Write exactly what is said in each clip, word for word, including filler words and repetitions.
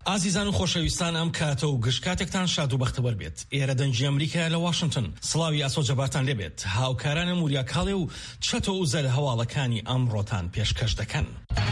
ئازیزان و خۆشەویستان، ئەم کاتە و گشتکاتێکتان شاد و بەختەوەر بێت. ئێرە دەنجی ئەمریکا لە واشنگتن. سڵاوی ئاسۆجەباتان لێبێت. هاوکارانە موریا کاڵێ و چەتۆ و زەر هەواڵەکانی ئەمڕۆتان پێشکەش دەکەن.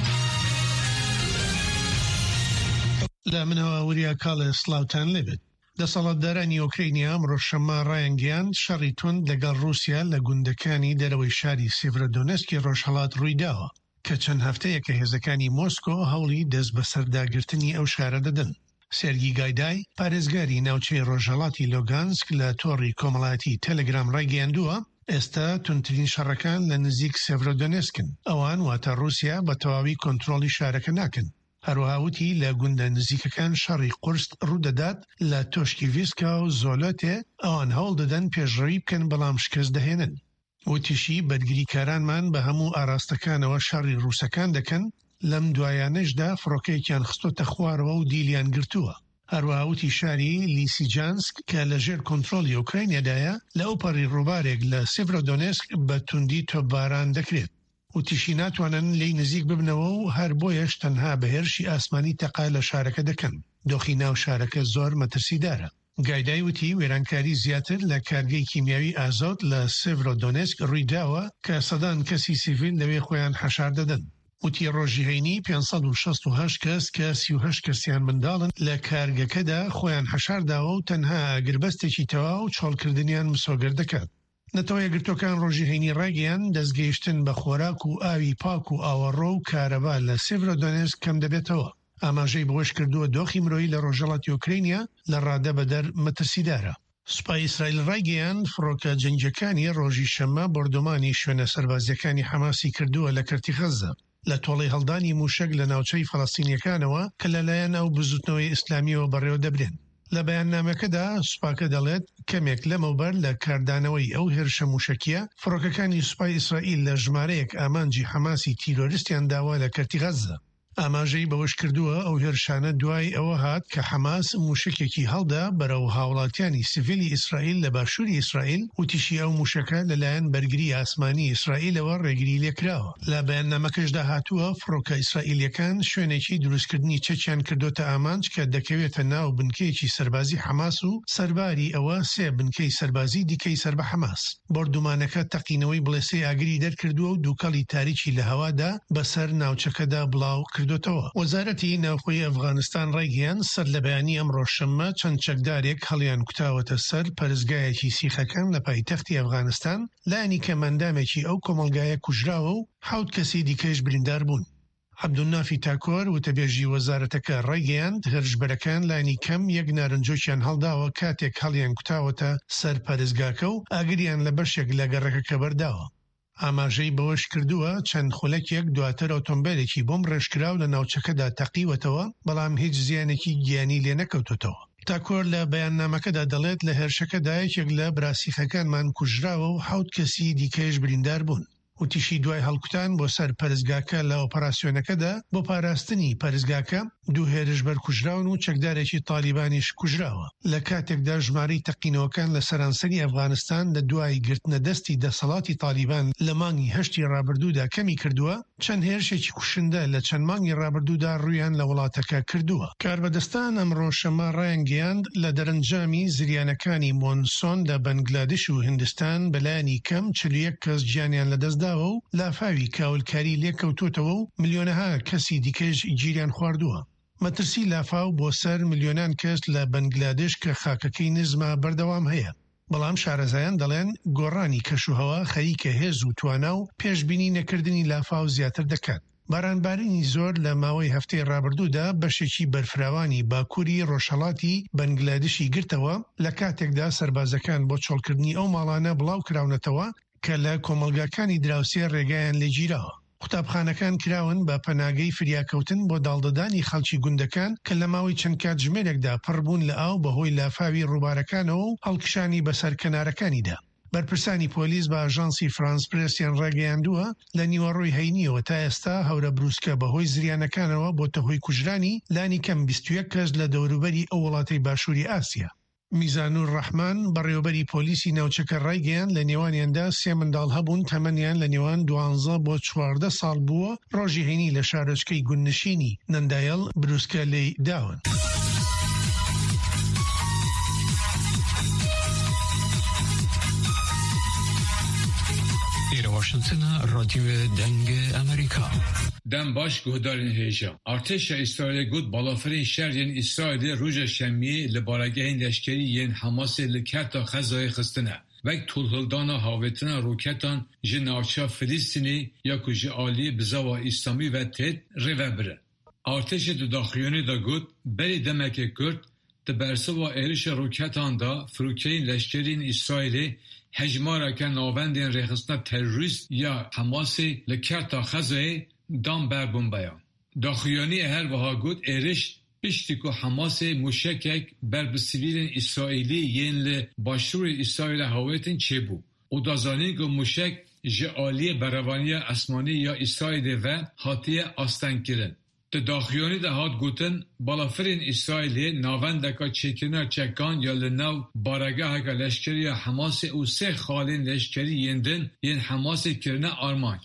لە منەوە وریا کاڵێ سڵاوتان لێبێت. دەسەڵاتدارانی ئۆکراینیا ئەمڕۆ شەممە ڕایانگەیان شەڕی تۆند لەگەڵ رووسیا لە گوندەکانی دەرەوەی شاری سێڤرۆدۆنێسکی ڕۆژهەڵات ڕوویداوە کە چەند هەفتەیەکە هێزەکانی مۆسکۆ هەوڵی دەست بە سەرداگرتنی ئەو شارە دەدەن. سێرگی گایدای پارێزگاری ناوچەی ڕۆژهەڵاتی لۆگانسک لە تۆڕی کۆمەڵایەتی تەلەگرام ڕایگەیاندووە ئێستا تونترین شەڕەکان لە نزیک سێڤرۆدۆنێسکن. ئەوان واتە رووسیا بە تەواوی کۆنتڕۆڵی شارەکە ناکەن. هەروەهاوتی لە گوندە نزیکەکان شەڕی قورست ڕوودەدات لە تۆشکیڤیسکا و زۆلۆتێ ئەوان هەوڵ دەدەن پێشڕەوی بکەن بەڵام شکست دەهێنن. وتیشی بەدگریکارانمان بە هەموو ئاراستەکانەوە شەڕی رووسەکان دەکەن، لەم دوایانەشدا فڕۆکەیەکیان خستۆتە خوارەوە و دیلیان گرتووە. هەروەهاوتی شاری لیسیجانسک کە لە ژێر کۆنتڕۆڵی ئۆکراینیادایە لە ئەوپەڕی ڕووبارێک لە سێڤرۆدۆنێسک بە توندی تۆپباران دەکرێت. وتیشی ناتوانن لی نزیک ببنەوە و هەر بۆیەش تەنها بە هێرشی ئاسمانی تەقا لە شارەکە دەکەن. دۆخی ناو شارەکە زۆر مەترسیدارە. گایدای وتی وێرانکاری زیاتر لە کارگەی کیمیاوی ئازۆت لە سێڤرۆدۆنێسک ڕوویداوە کە سەدان کەسی سیڤیل لەوێ خۆیان حەشار دەدەن. وتی ڕۆژی پێنج سەد و شەست و هەشت کەس کە سی و هەشت کەسیان منداڵن لە کارگەکەدا خۆیان حەشارداوە و تەنها ئاگربەستێکی تەواو چۆڵکردنیان مسۆگەر دەکات. نەتەوە یەکگرتوەکان ڕۆژی هەینی ڕاگەیان دەستگەیشتن بە خۆراک و ئاوی پاک و ئاوەڕۆ و کارەبا لە سێڤرۆدۆنێسک کەم دەبێتەوە. ئاماژەی بەوەش کردووە دۆخی مرۆیی لە ڕۆژهەڵاتی ئۆکراینیا لە ڕادە بەدەر مەترسیدارە. سوپای ئیسرائیل ڕایگەیان فڕۆکە جەنگیەکانی ڕۆژی شەممە بەردۆمانی شوێنە سەربازیەکانی حەماسی کردووە لە کەرتی غەزە لە تۆڵەی هەڵدانی موشک لە ناوچەی فەڵەستینیەکانەوە کە لەلایەن ئەو بزوتنەوەی ئیسلامیەوە بەڕێوە دەبرێن. لە بەیاننامەکەدا سوپاکە دەڵێت کەمێک لەمەوبەر لە کاردانەوەی ئەو هێرشە موشکیە فڕۆکەکانی سوپای ئیسرائیل لە ژمارەیەک ئامانجی حەماسی تیرۆریستیان داوا لە کەرتی غەزە. ئاماژەی بەوەش کردووە ئەو هێرشانە دوای ئەوە هات کە حەماس موشکێکی هەڵدا بەرەو هاوڵاتیانی سیڤیلی ئیسرائیل لە باشووری ئیسرائیل و تیشی ئەو موشکە لەلایەن بەرگری ئاسمانی ئیسرائیلەوە ڕێگری لێکراوە. لە بەیاننامەکەشدا هاتووە فڕۆکە ئیسرائیلیەکان شوێنێکی دروستکردنی چەکیان کردوتە ئامانج کە دەکەوێتە ناو بنکەیەکی سەربازی حەماس و سەرباری ئەوە سێ بنکەی سەربازی دیکەی سەر بە حەماس. بردومانەکە تەقینەوەی بڵێسەی ئاگری دەرکردووە و دووکەڵی تاریکی لە هەوادا بەسەر ناوچەکەدا بڵاو کردوتەوە. وەزارەتی ناوخۆی ئەفغانستان ڕایگەیان سەر لە بەیانی ئەمڕۆ شەممە چەند چەکدارێک هەڵیان کوتاوەتە سەر پەرستگایەکی سیخەکان لە پایتەختی ئەفغانستان، لایەنی کە مەندامێکی ئەو کۆمەلگایە کوژراوە و حەوت کەسی دیکەش بریندار بوون. عەبدولنافی تاکۆر وتەبێژی وەزارەتەکە ڕایگەیاند هێرشبەرەکان لایەنی کەم یەک نارنجۆکیان هەڵداوە کاتێک هەڵیان کوتاوەتە سەر پەرستگاکە و ئاگریان لە بەشێک لە گەڕەکەکە بەرداوە. ئاماژەی بەوەش کردووە چەند خولەکێک دواتر ئۆتۆمبیلێکی بۆم ڕێژکراو لە ناوچەکەدا تەقیوەتەوە، بەڵام هیچ زیانێکی گیانی لێ نەکەوتوتەوە. تاکۆر لە بەیاننامەکەدا دەڵێت لە هێرشەکەدا یەکێک لە براسیخەکانمان کوژراوە و حەوت کەسی دیکەش بریندار بوون. وتیشی دوای هەڵکوتان بۆ سەر پەرستگاکە لە ئۆپەراسیۆنەکەدا بۆ پاراستنی پەرستگاکە دوو هێرشبەر کوژراون و چەکدارێکی تالیبانیش کوژراوە. لە کاتێکدا ژمارەی تەقینەوەکان لە سەرانسەری ئەفغانستان لە دوای گرتنە دەستی دەسەڵاتی تالیبان لە مانگی هەشتی ڕابردوودا کەمی کردووە، چەند هێرشێکی کوشندە لە چەند مانگی ڕابردوودا ڕوویان لە وڵاتەکە کردووە. کاربەدەستان ئەمڕۆ شەممە ڕایانگەیاند لە دەرەنجامی زریانەکانی مۆنسۆن لە بەنگلادش و هیندستان بەلایانی کەم چل و یەک کەس گیانیان لەدەستدا و لافاوی کاولکاری لێکەوتوتەوە و ملیۆنەها کەسی دیکەش گیریان خواردووە. مەترسی لافاو بۆ سەر ملیۆنان کەس لە بەنگلادش کە خاکەکەی نزمە بەردەوام هەیە. بەڵام شارەزایان دەڵێن گۆڕانی کەشوهەوا خەریکە هێز و توانا و پێشبینی نەکردنی لافاو زیاتر دەکات. بارانبارینی زۆر لە ماوەی هەفتەی ڕابردوودا بەشێکی بەرفراوانی باکووری ڕۆژهەڵاتی بەنگلادشی گرتەوە لە کاتێکدا سەربازەکان بۆ چۆڵکردنی ئەو ماڵانە بڵاو کراونەتەوە کە لە کۆمەلگاکانی دراوسێ ڕێگایان لێگیراوە. قوتابخانەکان کراون بە پەناگەی فریاکەوتن بۆ داڵدەدانی خەڵکی گوندەکان کە لە ماوەی چەند کات ژمێرێکدا پڕبوون لە ئاو بەهۆی لافاوی ڕووبارەکانەوە و هەڵکشانی بەسەر کەنارەکانیدا. بەرپرسانی پۆلیس بە ئاژانسی فرانس پرێسیان ڕاگەیاندووە لە نیوەڕۆی هەینیەوە تا ئێستا هەورە بروسکە بەهۆی زریانەکانەوە بۆتە هۆی کوژرانی لانی کەم بیست و یەک کەس لە دەوروبەری ئەو وڵاتەی باشووری ئاسیا. میزانور ڕەحمان بەڕێوەبەری پۆلیسی ناوچەکە ڕایگەیان لە نێوانیاندا سێ منداڵ هەبوون تەمەنیان لە نێوان دوانزە بۆ چواردە ساڵ بووە ڕۆژی هەینی لە شارۆچکەی گوندنشینی نەندایەڵ بروسکە لێی داون. ایر واشنطن رادیو دنگ امریکا. دم باش گهدارین هیجا ارتش اسرائیل گود بالافرین شهرین اسرائیل روز شنبه لبارگه لشکری ین حماس لکرتا خزای خستنه وک طولهلدانا هاوتنا روکتان جناوچا فلسطینی یا کج عالی بزاوا اسلامی و تید روبره. ارتش داخلیانی دا گود بری دمک کرد تبرسه و ایرش روکتان دا فروکین لشکرین اسرائیل هجمارا که ناوندین رخصنا تروریست یا حماسی لکرتا خزای دام بربون بیان. داخلیانی هر وها گود ایرش پشتی که حماس مشکک بر بسیویلین اسرائیلی ین لباشور اسرائیل هاویتین چه بو. او دازانین که مشک جعالی بروانی اسمانی یا اسرائیل و حاطی آستن کرن. داخلیانی ده هات گوتن بالافرین اسرائیلی ناوندکا چکینا چکان یا لناو بارگاه که لشکری حماس او سه خالین لشکری یندن ین حماس کرنه آرمانچ.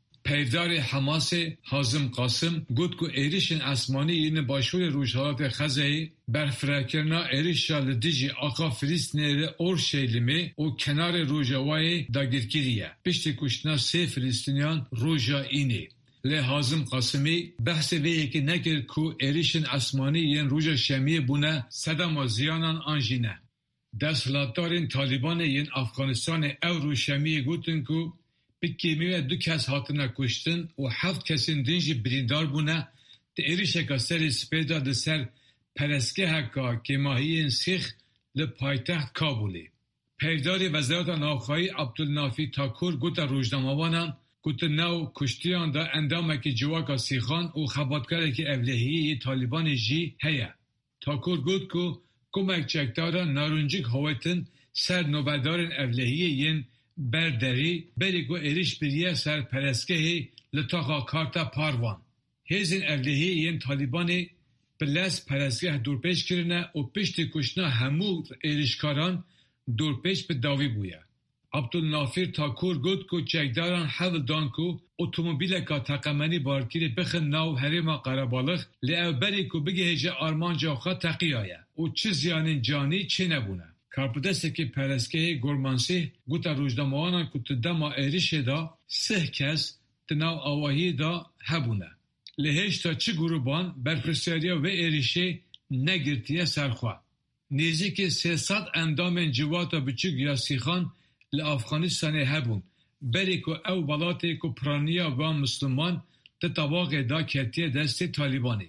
پیدار حماس حازم قاسم گوت که ایریشن اسمانی این باشور روشالات خزایی برفرکرنا ایریشا لدیجی آقا فلسطینی اور شیلمی و کنار روژاوای داگیرگیریه. پشت کشتنا سه فلسطینیان روژا اینی. لی حازم قاسمی بحث ویه که نکر که ایریشن اسمانی این روژا شمیه بونه صدام و زیانان آنجینه. دستلاتدارین طالبان این افغانستان او رو شمیه گوتن که بکیمی و دو کس هاتنا کشتن و هفت کسین دنجی بریندار بونه ده ایریشه که سر سپیدا ده سر پرسکه حکا که ماهی سیخ لپایتخت کابولی. پیدار وزارت ناوخایی عبدالنافی تاکور گوتا روزنامه‌وانان گوتا نو کشتیان دا اندامه که جواکا سیخان و خباتکاره که اولهیه طالبان جی هیا. تاکور گوت که کمک چکتارا نارنجک هویتن سر نوبدارن اولهیه ین بردری بری گو ایریش بریه سر پرسکه لطاقا کارتا پاروان. هزین اولهی این طالبانی بلس پرسکه دورپیش کرنه و پشت کشنا همو ایریشکاران دورپیش به داوی بویه. عبدالنافیر تاکور گود که چکداران حول دان که اتومبیل که تقمنی بارکیری بخن ناو حریم قربالخ لی او بری که بگه هجه آرمان جاخا تقیایه و چه زیانین جانی چه نبونه. کارپدسته که پرسکه گرمانسی گوتا روزنامه‌وانان که تدما ایریشه دا سه کس تناو آواهی دا هبونه. لهش تا چه گروبان برپرسیاریا و ایریشه نگرتیه سرخواه. نیزی که سیصد اندام جواتا بچوک یا سیخان لافغانستان هبون. بری که او بلاته که پرانیا و مسلمان تطواق دا کتیه دست طالبانی.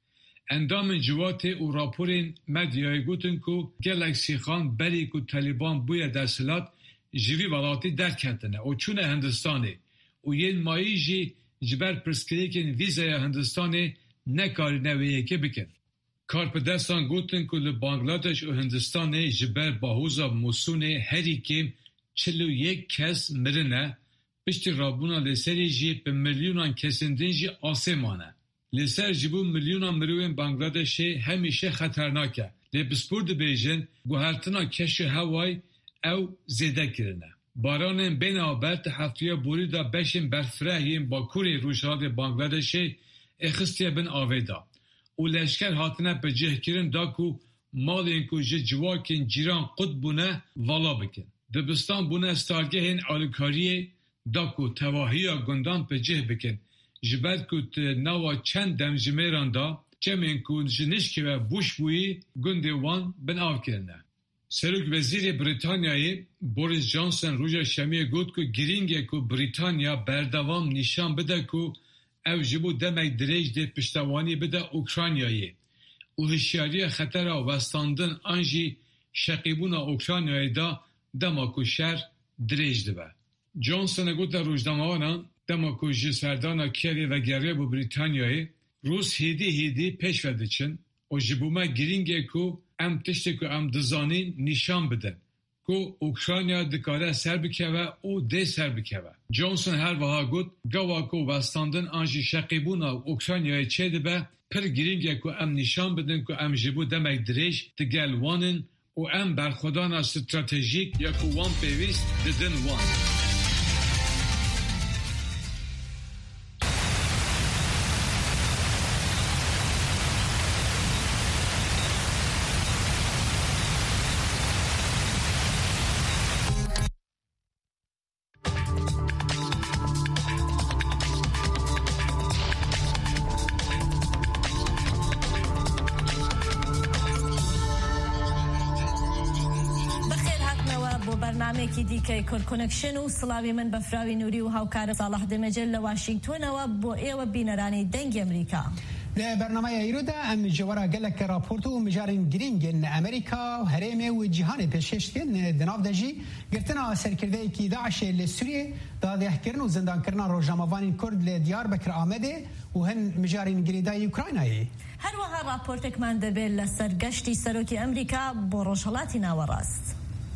اندام جوات او راپورین مدیای گوتن که گلکسی خان بری که طالبان بوی درسلات جوی ولاتی در کتنه و چون هندستانه و ین مایی جی جبر پرسکریکن ویزای هندستانه نکاری نویه که بکن. کارپدستان گوتن که لبانگلادش و هندستانه جبر باهوزا موسونه هری که چلو یک کس مرنه پشتی رابونا لسری جی به میلیونان کسندین جی آسمانه. لسر جبو میلیونان مروین بانگلادشی همیشه خطرناکه. لی بسپورد بیجن گوهرتنا کش هوای او زیده کرنه. باران بین آبرت هفتویا بوری دا بشین برفرهیم با کوری روشهاد بانگلادشی اخستیه بین آویدا. او لشکر هاتنه به جه کرن دا کو مال اینکو جه جواکین جیران قد بونه والا بکن. دبستان بونه استارگه هین آلکاریه دا کو تواهی گندان به جه بکن. جبرد کت نوا چند دمجمیران دا چمین کن جنشکی و بوش بویی گنده وان بن آف کرنه. سروک وزیر بریتانیایی بوریس جانسون روژا شمیه گود که گرینگه که بریتانیا بردوام نشان بده که او جبو دمک دریج ده پشتوانی بده اوکراینیایی. او هشیاری خطر وستاندن آنجی شقیبون اوکراینیایی دا دماکو شر دریج ده به. جانسون گود در روزنامه‌وانان دما که جی سردانا کیوی و گریه با بریتانیایی روس هیدی هیدی پیش وده چن و جبوما گرینگه که ام تشتی که ام دزانین نشان بدن که اوکراینیا دکاره سر بکوه او ده سر بکوه. جانسون هر وها گود گوا که وستاندن آنجی شقیبونا اوکراینیای چه ده به پر گرینگه که ام نشان بدن که ام جبو دمک دریش دگل وانن و ام برخودان استراتژیک یا که وان پیویست ددن وان. بەرنامێکی دیکەی کۆنکشن و سڵاوی من بەفراوی نووری و هاوکارە ساڵح دەمەجل لە واشنگتۆنەوە بۆ ئێوە بینەرانی دەنگی ئەمریکا. ده برنامه ایرودا ام جوارا گلک راپورت و مجارین گرینگن امریکا و هرم و جهان پیشکشکن دناف دجی گرتنا سرکرده کی داعش لسوریه داده کردن و زندان کردن روزنامه‌وانی کرد ل دیاربکر آمده و هن مجارین گریدای اوکراینایی. هر وها راپورتک من دبل لسرگشتی سروکی امریکا با روشلاتی ناوراست.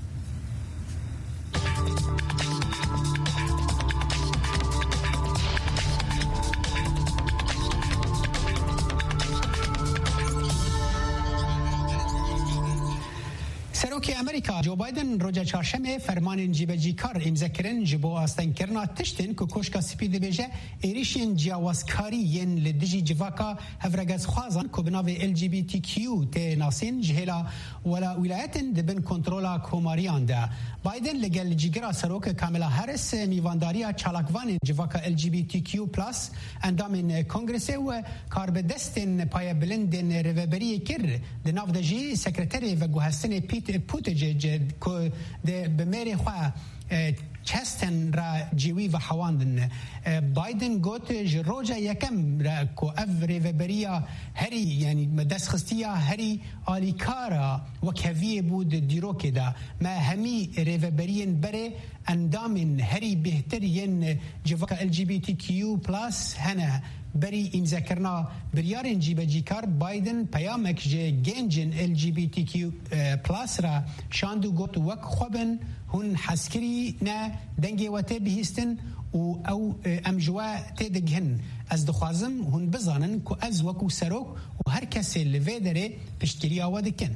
سروکی امریکا جو بایدن روز چهارشنبه فرمان جیبجی کار امضا کردن جبو آستان کردن تشتن که کوشک سپید بیجه ایریشین جیاوازکاری ین لدیجی جواکا هفرگز خوازن که بناو ال جی بی تی کیو ته ناسین جهلا ولا ولایتن دبن کنترولا کوماریان ده. بایدن لگل جیگرا سروک کاملا هرس میوانداریا چالاکوان جواکا ال جی بی تی کیو پلاس اندامین کنگرس و کار به دستن پای بلندن روبری کر دناف دجی سکرتری و گوهستن پیت پوتجج که به میری خواه چستن را جیوی و حواندن. بایدن گوت جروجا یکم را که اف ریوبریا هری یعنی دست خستیا هری آلیکارا و کویه بود دیروکه دا ما همی ریوبرین بره اندامن هری بهترین جواکا ال جی بی تی کیو پلاس هنه بری امضا کرنا بریارن جیبجی کار بایدن پیامک جه گنجن ال جی بی تی کیو پلاس را شاندو گوت وک خوبن هن حسکری نه دنگی و تی بهستن و او امجوا تی دگهن از دخوازم هن بزانن که از وکو سروک و هر کسی لوی داره پشتری آواده کن.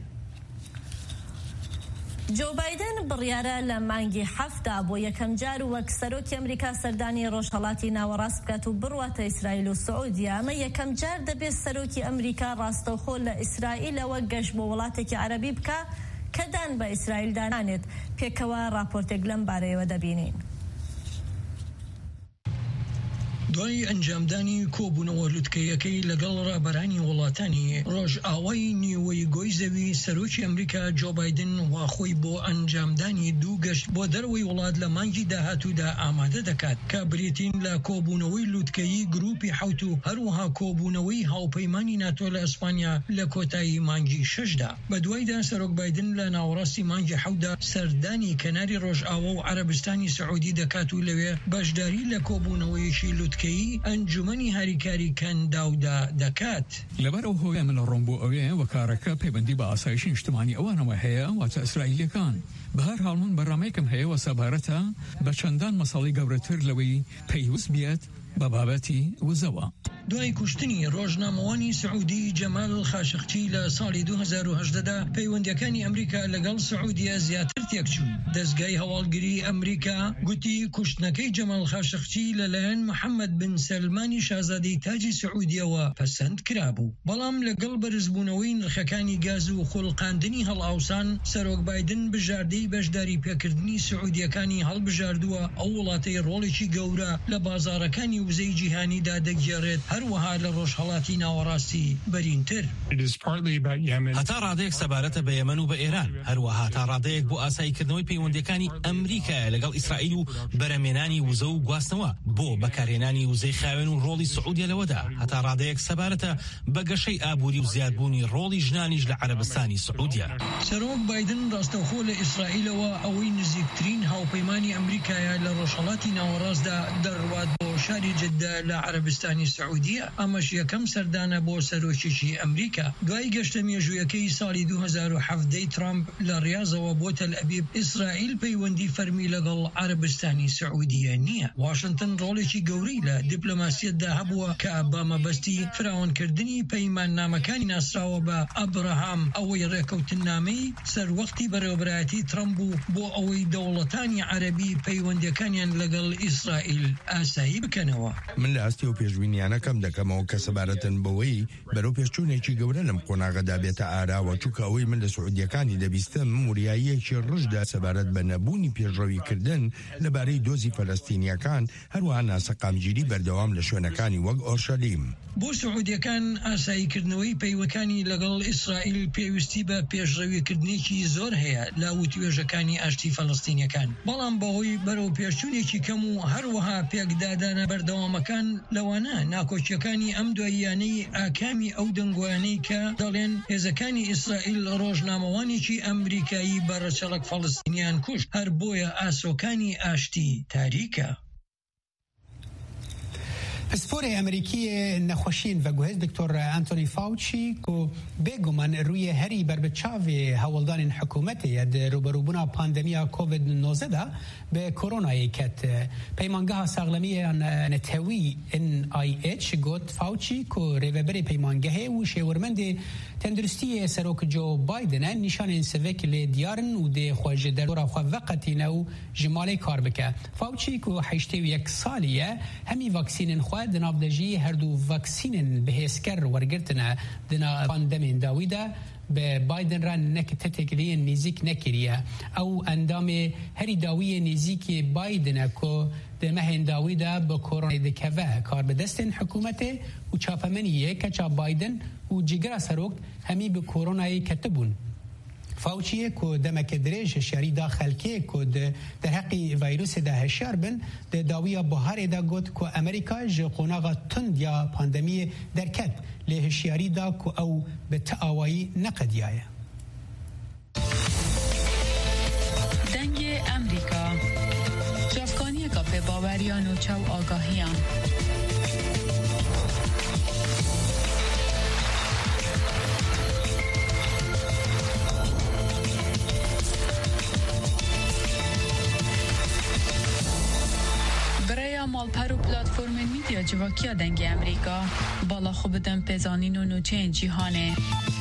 جو بایدن بڕیارە لە مانگی حەفتا بۆ یەکەم جار وەک سەرۆکی ئەمریکا سەردانی ڕۆژهەڵاتی ناوەڕاست بکات و بڕواتە ئیسرائیل و سعودیا. ئەمە یەکەم جار دەبێت سەرۆکی ئەمریکا ڕاستەوخۆ لە ئیسرائیلەوە گەشت بۆ وڵاتێکی عەرەبی بکە کە دان بە ئیسرائیل دانانێت. پێکەوە راپۆرتێک لەم بارەیەوە دەبینین. دوای ئەنجامدانی کۆبوونەوە لوتکەیەکەی لەگەڵ ڕابەرانی وڵاتانی ڕۆژئاوای نیوەی گۆی زەوی سەرۆکی ئەمریکا جو بایدن وا خۆی بۆ ئەنجامدانی دوو گەشت بۆ دەرەوەی وڵات لە مانگی داهاتوودا ئامادە دەکات کە بریتین لە کۆبوونەوەی لوتکەیی گروپی حوت و هەروەها کۆبوونەوەی هاوپەیمانی ناتۆ لە ئەسپانیا لە کۆتایی مانگی شەشدا. بە دوایدا سەرۆک بایدن لە ناوەڕاستی مانگی حەوتدا سەردانی کەناری ڕۆژئاوا و عەرەبستانی سعودی دەکات و لەوێ بەشداری لە کۆبوونەوەیەکی لوتکەیی ئەنجومەنی هاریکاری کەنداودا دەکات. لەبەرەوە هۆیە من ڕۆم بۆ ئەوەیە وەکارەکە پەیوەندی بە ئاسایشی نیشتمانی ئەوانەوە هەیە واتە ئیسرائیلیەکان. بەهەر حاڵ من بەڕامەیەکم هەیە و سەبارەتە بە چەندان مەساڵی گەورەتر لەوەی پێویست بێت بە بابەتی وزەوە. دوای کوشتنی ڕۆژنامەوانی سعودی جەمال خاشقچی لە ساڵی دوو هەزار و هەژدەدا پەیوەندیەکانی ئەمریکا لەگەڵ سعودیە زیاتر تێکچوون. دەستگای هەواڵگری ئەمریکا گوتی کوشتنەکەی جەمال خاشقچی لەلایەن محەممەد بن سەلمانی شازادەی تاجی سعودیەوە پەسەند کرابوو. بەڵام لەگەڵ بەرزبوونەوەی نرخەکانی گاز و خوڵقاندنی هەڵئاوسان سەرۆک بایدن بژاردەی بەشداری پێکردنی سعودیەکانی هەڵبژاردووە ئەو وڵاتەی ڕۆڵێکی گەورە لە بازاڕەکانی وزەی جیهانیدا دەگێڕێت هەروەها لە ڕۆژهەڵاتی ناوەڕاستی بەرینتر. هەتا ڕادەیەک سەبارەتە بە یەمەن و بە ئێران هەروەها تا ڕادەیەک بۆ ئاساییکردنەوەی پەیوەندیەکانی ئەمریکایە لەگەڵ ئیسرائیل و بەرەمێنانی وزە و گواستنەوە بۆ بەکارهێنانی وزەی خاوێن و ڕۆڵی سعودیە لەوەدا هەتا ڕادەیەک سەبارەتە بە گەشەی ئابووری و زیادبوونی ڕۆڵی ژنانیش لە عەرەبستانی سعودیە. سەرۆک بایدن ڕاستەوخۆ لە ئیسرائیلەوە ئەوەی نزیکترین هاوپەیمانی ئەمریکایە لە ڕۆژهەڵاتی ناوەڕاستدا دەڕوات بۆ شاری جدە لە عەرەبستانی سعودیە. ئەمەش یەکەم سەردانە بۆ سەرۆکیی ئەمریکا. دوای گەشتە مێژوویەکەی ساڵی دوو هەزار و حەڤدەی ترامپ لە ڕیاضەوە بۆ تەل ئەبیب ئیسرائیل پەیوەندی فەرمی لەگەڵ عەرەبستانی سعودیە نییە. واشنگتن ڕۆڵێکی گەورەی لە دیپلۆماسیەتدا هەبووە کە بە مەبەستی فراوانکردنی پەیماننامەکانی ناسراوە بە ئەبراهام ئەوەی ڕێکەوتنامەی سەروەختی بەڕێوەبەرایەتی ترامپ بوو بۆ ئەوەی دەوڵەتانی عەرەبی پەیوەندیەکانیان لەگەڵ ئیسرائیل ئاسایی بکەنەوە. من لە ئاستی و پێشبینیانەکەم دەکەمەوە کە سەبارەتن بەوەی بەرەو پێشچوونێکی گەورە لەم قۆناغەدا بێتە ئاراوە چووکە ئەوەی من لە سعودیەکانی دەبیستم وریاییەکی ڕژدا سەبارەت بە نەبوونی پێشڕەویکردن لەبارەی دۆزی فەلەستینیەکان هەروەها ناسەقامگیری بەردەوام لە شوێنەکانی وەک ئۆرشەلیم. بۆ سعودیەکان ئاساییکردنەوەی پەیوەکانی لەگەڵ ئیسرائیل پێویستی بە پێشڕەویکردنێکی زۆر هەیە. لاوتوێ توێژەکانی ئاشتی فەڵەستینیەکان. بەڵام بەهۆی بەرەو پێشچوونێکی کەم و هەروەها پێکدادانە بەردەوامەکان لەوانە ناکۆچیەکانی ئەم دواییانەی ئاکامی ئەو دەنگوانەی کە دەڵێن هێزەکانی ئیسرائیل ڕۆژنامەوانێکی ئەمریکایی بەڕەچەڵک فەڵەستینیان کوشت، هەر بۆیە ئاسۆکانی ئاشتی تاریکە. پسپۆری ئەمریکی نەخۆشین و گوهێز دکتۆر ئەنتۆنی فاوچی کو بێگومان ڕووی هەری بربچاوی هەوڵدانین حکوومەتی ڕوبەرووبوونا پاندەمیا کۆڤید نۆزدە دا بە کۆرۆنایی کەت پەیمانگەها ساغلەمیان نەتەوی ئن ئای ئیچ گوت فاوچی کو ڕێڤەبەری پەیمانگەهەیە و شێوەرمەندی تەندروستی سەرۆک جو بایدنە نیشانên سڤێک لێ دیارن و دێ خۆ ji derdora xwe veqetîne û ji malê kar bike. Fawçî ku heştê û yek salî hemî vaksînên xwe di navdejiyê herdû vaksînên bihêzker wergirtine di pandemên dawî de به بایدن را نک تتکلیه نزیک نکریه او اندام هری داوی نزیک بایدن کو ده مهن داوی ده با کرونا دکوه کار به دست حکومت و چاپمنیه که چا بایدن و جگر سروک همی به کرونا کتبون فاوچیه که دمک دریج هشیاری داخل که که در حقی ویروس ده هشیار بن ده داوی بحار ده گوت که امریکا جه قناغا تند یا پاندمی درکت لی هشیاری ده که او به تعاوی نقدیه. دنگ امریکا جافکانی که به باوریان و چو آگاهیان مالپر و پلاتفورم میدیا جواکیا دنگ امریکا بالا خوب دم پزانین و نوچه جیهانه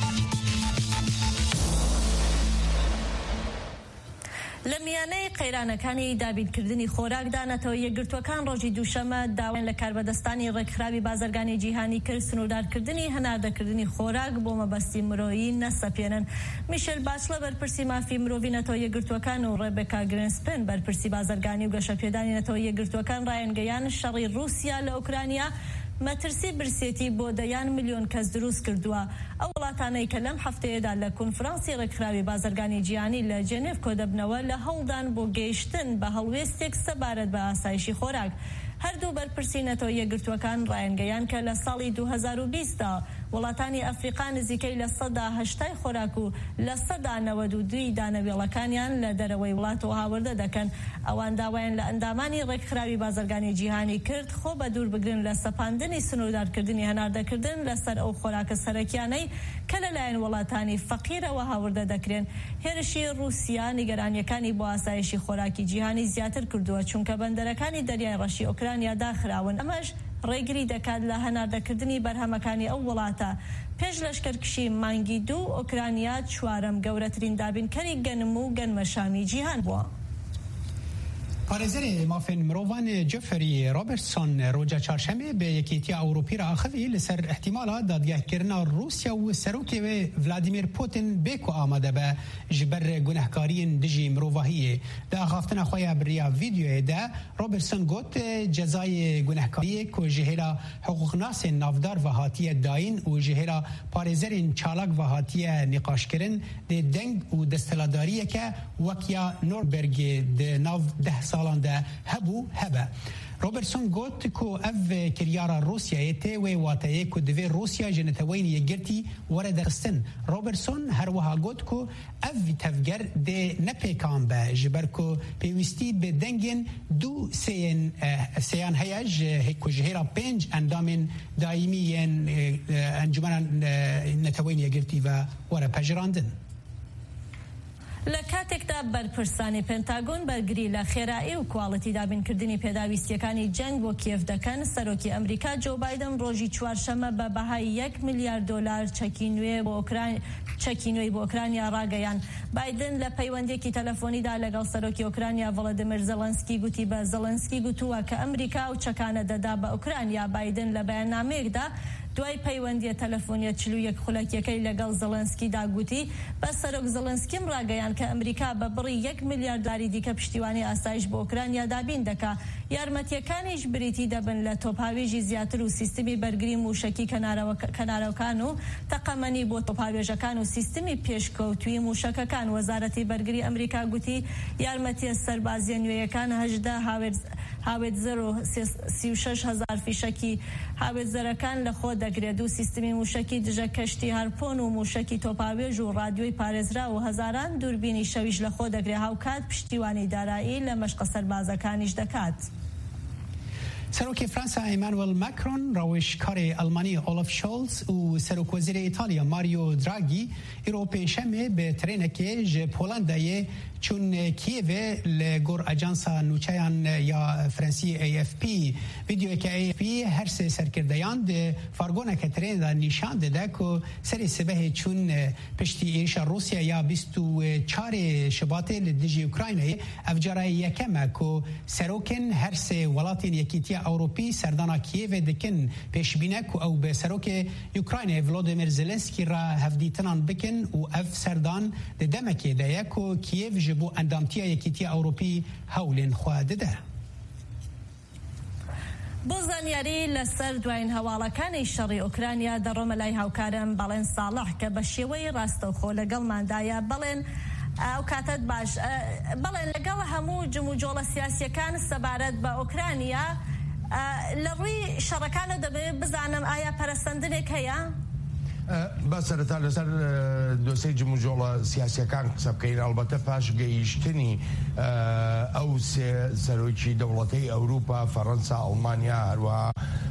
لەمیانەی قەیرانەکانی دابینکردنی خۆراک دانەتەوە یەکگرتوەکان ڕۆژی دووشەمە داوایان لە کاربەدەستانی ڕێکخراوی بازرگانی جیهانی کرد سنووردارکردنی هەناردەکردنی خۆراک بۆ مەبەستی مرۆیی نەسەپێنن. میشل باچلە بەرپرسی مافی مرۆڤی نەتەوە یەکگرتوەکان و ڕێبێکا گرنسپن بەرپرسی بازرگانی و گەشەپێدانی نەتەوە یەکگرتوەکان ڕایەنگەیان شەڕی رووسیا لە ئوکرانیا مەترسی برسێتی بۆ دەیان ملیۆن کەس دروست کردووە. ئەو وڵاتانەی کە لەم هەفتەیەدا لە کۆنفرانسی ڕێکخراوی بازرگانی جیهانی لە جێنێڤ کۆدەبنەوە لە هەوڵدان بۆ گەیشتن بە هەڵوێستێک سەبارەت بە ئاسایشی خۆراک. هەردوو بەرپرسی نەتەوە یەکگرتوەکان ڕایەنگەیان کە لە ساڵی دوو هەزار و بیستدا وڵاتانی ئەفریقا نزیکەی لە سەدا هەشتای خۆراک و لە سەدا نەوەد و دوی دانەوێڵەکانیان لە دەرەوەی وڵاتەوە هاوردە دەکەن. ئەوان داوایان لە ئەندامانی ڕێکخراوی بازرگانی جیهانی کرد خۆ بە دوور بگرن لە سەپاندنی سنووردارکردنی هەناردەکردن لەسەر ئەو خۆراکە سەرەکیانەی کە لەلایەن وڵاتانی فەقیرەوە هاوردە دەکرێن. هێرشی رووسیا نیگەرانیەکانی بۆ ئاسایشی خۆراکی جیهانی زیاتر کردووە چونکە بەندەرەکانی دەریای ڕەشی ئوکرانیا داخراون. ئەمەش ڕێگری دەکات لە هەناردەکردنی بەرهەمەکانی ئەو وڵاتە. پێش لەشکرکشی مانگی دوو ئۆکرانیا چوارەم گەورەترین دابینکەری گەنم و گەنمەشامی جیهان بووە. پارێزەری مافên mirovan Jeffrey Robertson roja çarşemê bi Yekîtiya Ewropî re axivî li ser ihtimala dadgehkirina Rûsya û serokê wê Vladimir Putin bê ku amade be ji ber gunehkariyên dijî mirovahiyê. Di axaftina xwe ya biriya vîdeoyê de Robertson got cezayê gunehkariyê ku ji hêla hiqûqnasên navdar ve hatiye dayîn û ji hêla parêzerên çalak ve hatiye nîqaşkirin dê deng û desthiladariyeke wek ya Norbergê di nav deh سالان ده هبو هبه. روبرتسون گوت کو اف کریارا روسیا ته وی واته کو د روسیا جنتوین یګرتی ورده دستن. روبرتسون هر وها گوت کو اف تفگر د نپیکان به جبر کو پیوستی به دنگن دو سین سیان هیاج هکو جهرا پنج اندامن دائمی انجمن نتوین یګرتی و ور پجراندن. لە کاتێکدا بەرپرسانی پێنتاگۆن بەرگری لە خێرایی و کواڵەتی دابینکردنی پێداویستیەکانی جەنگ بۆ کیێف دەکەن، سەرۆکی ئەمریکا جۆ بایدن ڕۆژی چوارشەمە بە بەهای یەک میلیارد دۆلار چەکی نوێ بۆ چەکی نوێی بۆ ئۆکرانیا ڕاگەیان. بایدن لە پەیوەندێکی تەلەفۆنیدا لەگەڵ سەرۆکی ئۆکرانیا ڤڵەدیمیر زەلەنسکی گوتی بە زەلەنسکی گوتووە کە ئەمریکا و چەکانە دەدا بە ئۆکرانیا. بایدن لە بەیاننامەیەکدا دوای پەیوەندیە تەلەفۆنیە چل و یەک خولەکیەکەی لەگەڵ زەلەنسکیدا گوتی بە سەرۆک زەلەنسکیم ڕاگەیان کە ئەمریکا بە بڕی یەک ملیارد دلاری دیکە پشتیوانی ئاسایش بۆ ئوکرانیا دابین دەکا. یارمەتیەکانیش بریتی دەبن لە تۆپاوێژی زیاتر و سیستمی بەرگری موشکی کەناراوەکان و تەقەمەنی بۆ تۆپاوێژەکان و سیستمی پێشکەوتوی موشکەکان. وەزارەتی بەرگری ئەمریکا گوتی یارمەتیە سەربازیە نوێیەکان هەژدە هاوێتزەر و سی و شەش هەزار فیشەکی هاوێتزەرەکان لە خۆ دەگرێت و سیستمی موشکی دژە کەشتی هەرپۆن و موشکی تۆپاوێژ و ڕادیۆی پارێزرا و هەزاران دووربینی شەویش لە خۆ دەگرێت. هاوکات پشتیوانی دارایی لە مەشقە سەربازەکانیش دەکات. سەرۆکی فرانسا ئیمانوێل ماکرۆن، ڕاوێژکاری ئەڵمانی ئۆلف شۆڵز و سەرۆکوەزیری ئیتالیا ماریۆ دراگی ئیرۆ پێنجشەمێ بە ترێنێکێ ji پۆلەندایê چون کیێڤێ لە گۆڕ ئەجانسا نوچەیان یا فرەنسی ئێ ئەف پی. ڤیدیۆیەکە ئێ ئەف پی هەر سێ سەرکردەیان دە فارگۆنەکە ترێندا نیشان دەدا و سەری سبەهێ چون پشتی ئێریشا رووسیا یا بیست و چارێ شباتێ لە دژی ئوکراینایê ئەف جارای یەکەمە و سەرۆکن هەر سێ وڵاتین یەکیتیە ئەوروپی سەردانا کیێڤێ دکن پێشبینە و ئەو بە سەرۆکێ یوکراینێ ڤلۆدیمیر زێلێنسکی را هەفدیتنان بکن و ئەف سەردان لە دەمەکێ دەیە و کیێڤ ji bo endamtiya yekîtiya Ewropî hewlên xwe dide. بۆ زانیاری لەسەر دوایین هەواڵەکانی شەڕی ئۆکرانیا دەڕۆمە لای هاوکارم بەڵێن ساڵح کە بە شێوەی ڕاستەوخۆ لەگەڵماندایە. بەڵێن ئەو کاتت باش بەڵێن لەگەڵ هەموو جم و جۆڵە سیاسیەکان سەبارەت بە ئۆکرانیا لە ڕووی شەڕەکانە دەبێت بزانم ئایا پەرەسەندنێک هەیە؟ بە سەرەتا لەسەر دۆسەی جموجۆڵە سیاسیەکان قسە بکەین. ئەڵبەتە پاش گەیشتنی ئەو سێ سەرۆکی دەوڵەتەی ئەوروپا، فەڕەنسا، ئەڵمانیا، هەروەها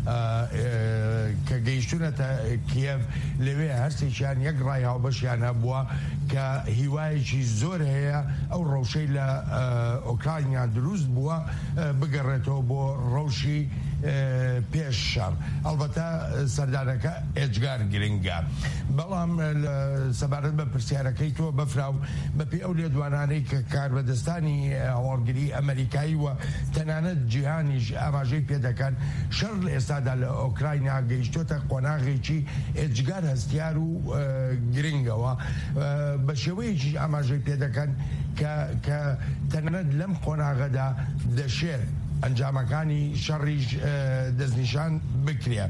کە گەیشتونەتە کیێڤ لەوێ هەرسێکیان یەک ڕای هاوبەشیان هەبووە کە هیوایەکی زۆر هەیە ئەو ڕەوشەی لە ئۆکرانیا دروست بووە بگەڕێتەوە بۆ ڕەوشی پێش شەڕ. ئەڵبەتە سەردانەکە ئێجگار گرنگە. بەڵام سەبارەت بە پرسیارەکەی تۆ بەفراو بەپێی ئەو لێدوانانەی کە کاربەدەستانی هەواڵگری ئەمریکایی وە تەنانەت جیهانیش ئاماژەی پێ دەکەن شەڕ لە ئێستادا لە ئۆکراینیا گەیشتۆتە قۆناغێکی ئێجگار هەستیار و گرنگەوە. بە شێوەیەکی ئاماژەی پێ دەکەن کە تەنانەت لەم قۆناغەدا دەشێت ئەنجامەکانی شەڕیش دەستنیشان بکرێ.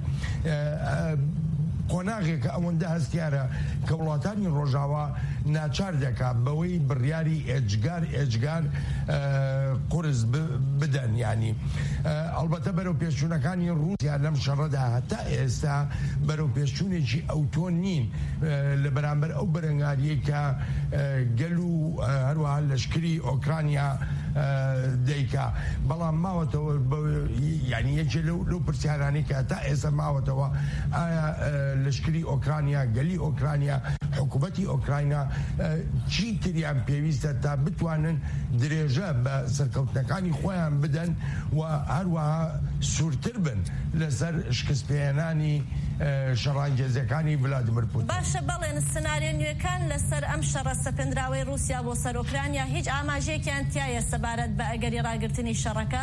قۆناغێکە ئەوەندە هەستیارە کە وڵاتانی ڕۆژاوا ناچار دەکات بەوەی بڕیاری ئێجگار ئێجگار قورس بدەن. ینی ئەڵبەتە بەرەو پێشچوونەکانی رووسیا لەم شەڕەدا هەتا ئێستا بەرەو پێشچوونێکی ئەوتۆ نین لە بەرامبەر ئەو بەرەنگاریەی کە گەل و هەروەها لەشکری ئۆکرانیا دەیکا. بەڵام ماوەتەوە ینی یەکێ لەو پرسیارانی کە هەتا ئێستا ماوەتەوە ئایا لەشکری ئۆکرانیا، گەلی ئۆکرانیا، حکوومەتی ئۆکراینیا چی تریان پێویستە تا بتوانن درێژە بە سەرکەوتنەکانی خۆیان بدەن و هەروەها سوورتر بن لەسەر شکستپێهێنانی شەڕانگێزیەکانی ڤلادیمیر پوتین. باشە بەڵێن سناریۆ نوێکان لەسەر ئەم شەڕە سەپێنراوەی رووسیا بۆ سەر ئۆکرانیا هیچ ئاماژەیەکیان تایە سەبارەت بە ئەگەری ڕاگررتنی شەڕەکە؟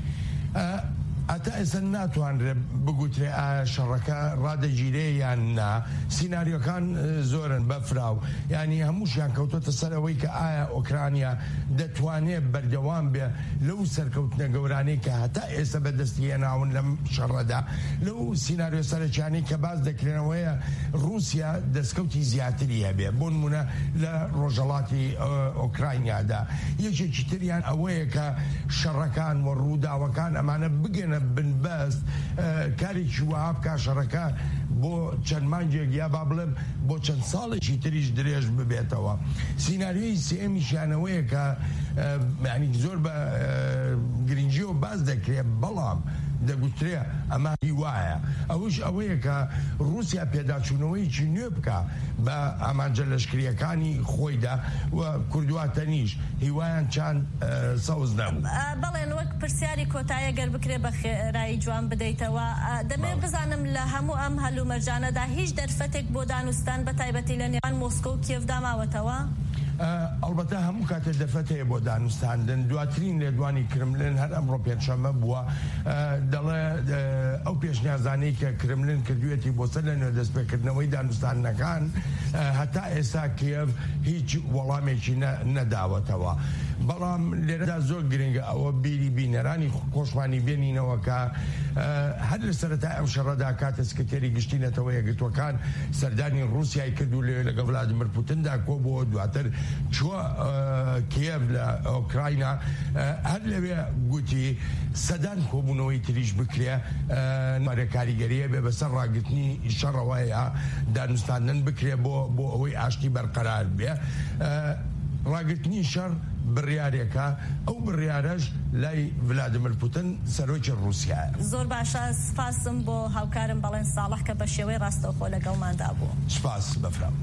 ئەتا ئێستا ناتوانرێ بگوترێ ئایا شەڕەکە ڕادەگیرێ یان نا. سیناریۆکان زۆرن بەفراو، ینی هەمووشیان کەوتۆتە سەرەوەی کە ئایا ئۆکرانیا دەتوانێت بەردەوام بێ لەو سەرکەوتنە گەورانەی کە هەتا ئێستا بەدەستی هێناون لەم شەڕەدا. لەو سیناریۆ سەرەکیانەی کە باز دەکرێنەوەیە رووسیا دەستکەوتی زیاتری هەبێ. بۆ نمونە لە ڕۆژهەڵاتی ئۆکراینیادا. یەکێکی تریان ئەوەیە کە شەڕەکان و ڕووداوەکان ئەمانە بگەن بنبەست کارێکی وها بکا شەڕەکە بۆ چەند مانگێک یا با بڵێم بۆ چەند ساڵێکی تریش درێژ ببێتەوە. سیناریۆی سێمیشانەوەیە کە زۆر بە گرنگی و باز دەکرێت بەڵام دەگوترێ ئەمە هیوایە. ئەوش ئەوەیە کە رووسیا پێداچوونەوەیکی نوێ بکە بە ئامانجە لەشکریەکانی خۆیدا و کوردواتەنیش هیوایان چند سەوز نەبوو. بەڵێن وەک پرسیاری کۆتایە گەر بکرێ بە خێرایی جوان بدەیتەوە دەمێت بزانم لە هەموو ئەم هەلومەرجانەدا هیچ دەرفەتێک بۆ دانوستان بە تایبەتی لە نێوان مۆسکۆ و کیێڤدا ماوەتەوە؟ ئەلبەتە هەموو کاتە دەفەتەیە بۆ دانوستاندن دواترین لێدوانی کرملن هەر ئەمڕۆ پێنجشەممە بووە دەڵێ ئەو پێشنیازانەی کە کرملن کردوێتی بۆ سەر لە نوێ دەستپێکردنەوەی دانوستانەکان هەتا ئێستا کیێڤ هیچ وەڵامێکی نەداوەتەوە. بەڵام لێرەدا زۆر گرنگە ئەوە بیری بینەرانی خۆشمانی بێنینەوە کە هەر لە سەرەتا ئەم شەڕەدا کاتە سکرتێری گشتی نەتەوە یەکگرتوەکان سەردانی ڕووسیای کردو لێ لەگە ڤلادیمیر پوتیندا کۆ بۆ دواتر چووە کیێڤ لە ئۆکراینا هەر لەوێ گوتی سەدان کۆبوونەوەی تریش بکرێ مارە کاریگەریە بێ بەسەر ڕاگرتنی شەڕەوەیە دانوستاندن بکرێ بۆ بۆ ئەوەی ئاشتی بەرقەرار بێ. ڕاگرتنی شەڕ بڕیارێکە ئەو بڕیارەش لای ڤلادیمیر پوتین سەرۆکی ڕووسیایە. زۆر باشە سپاسم بۆ هاوکارم بەڵێن ساڵح کە بە شێوەی ڕاستەوخۆ لەگەڵماندا بوو. سپاس بەفرام.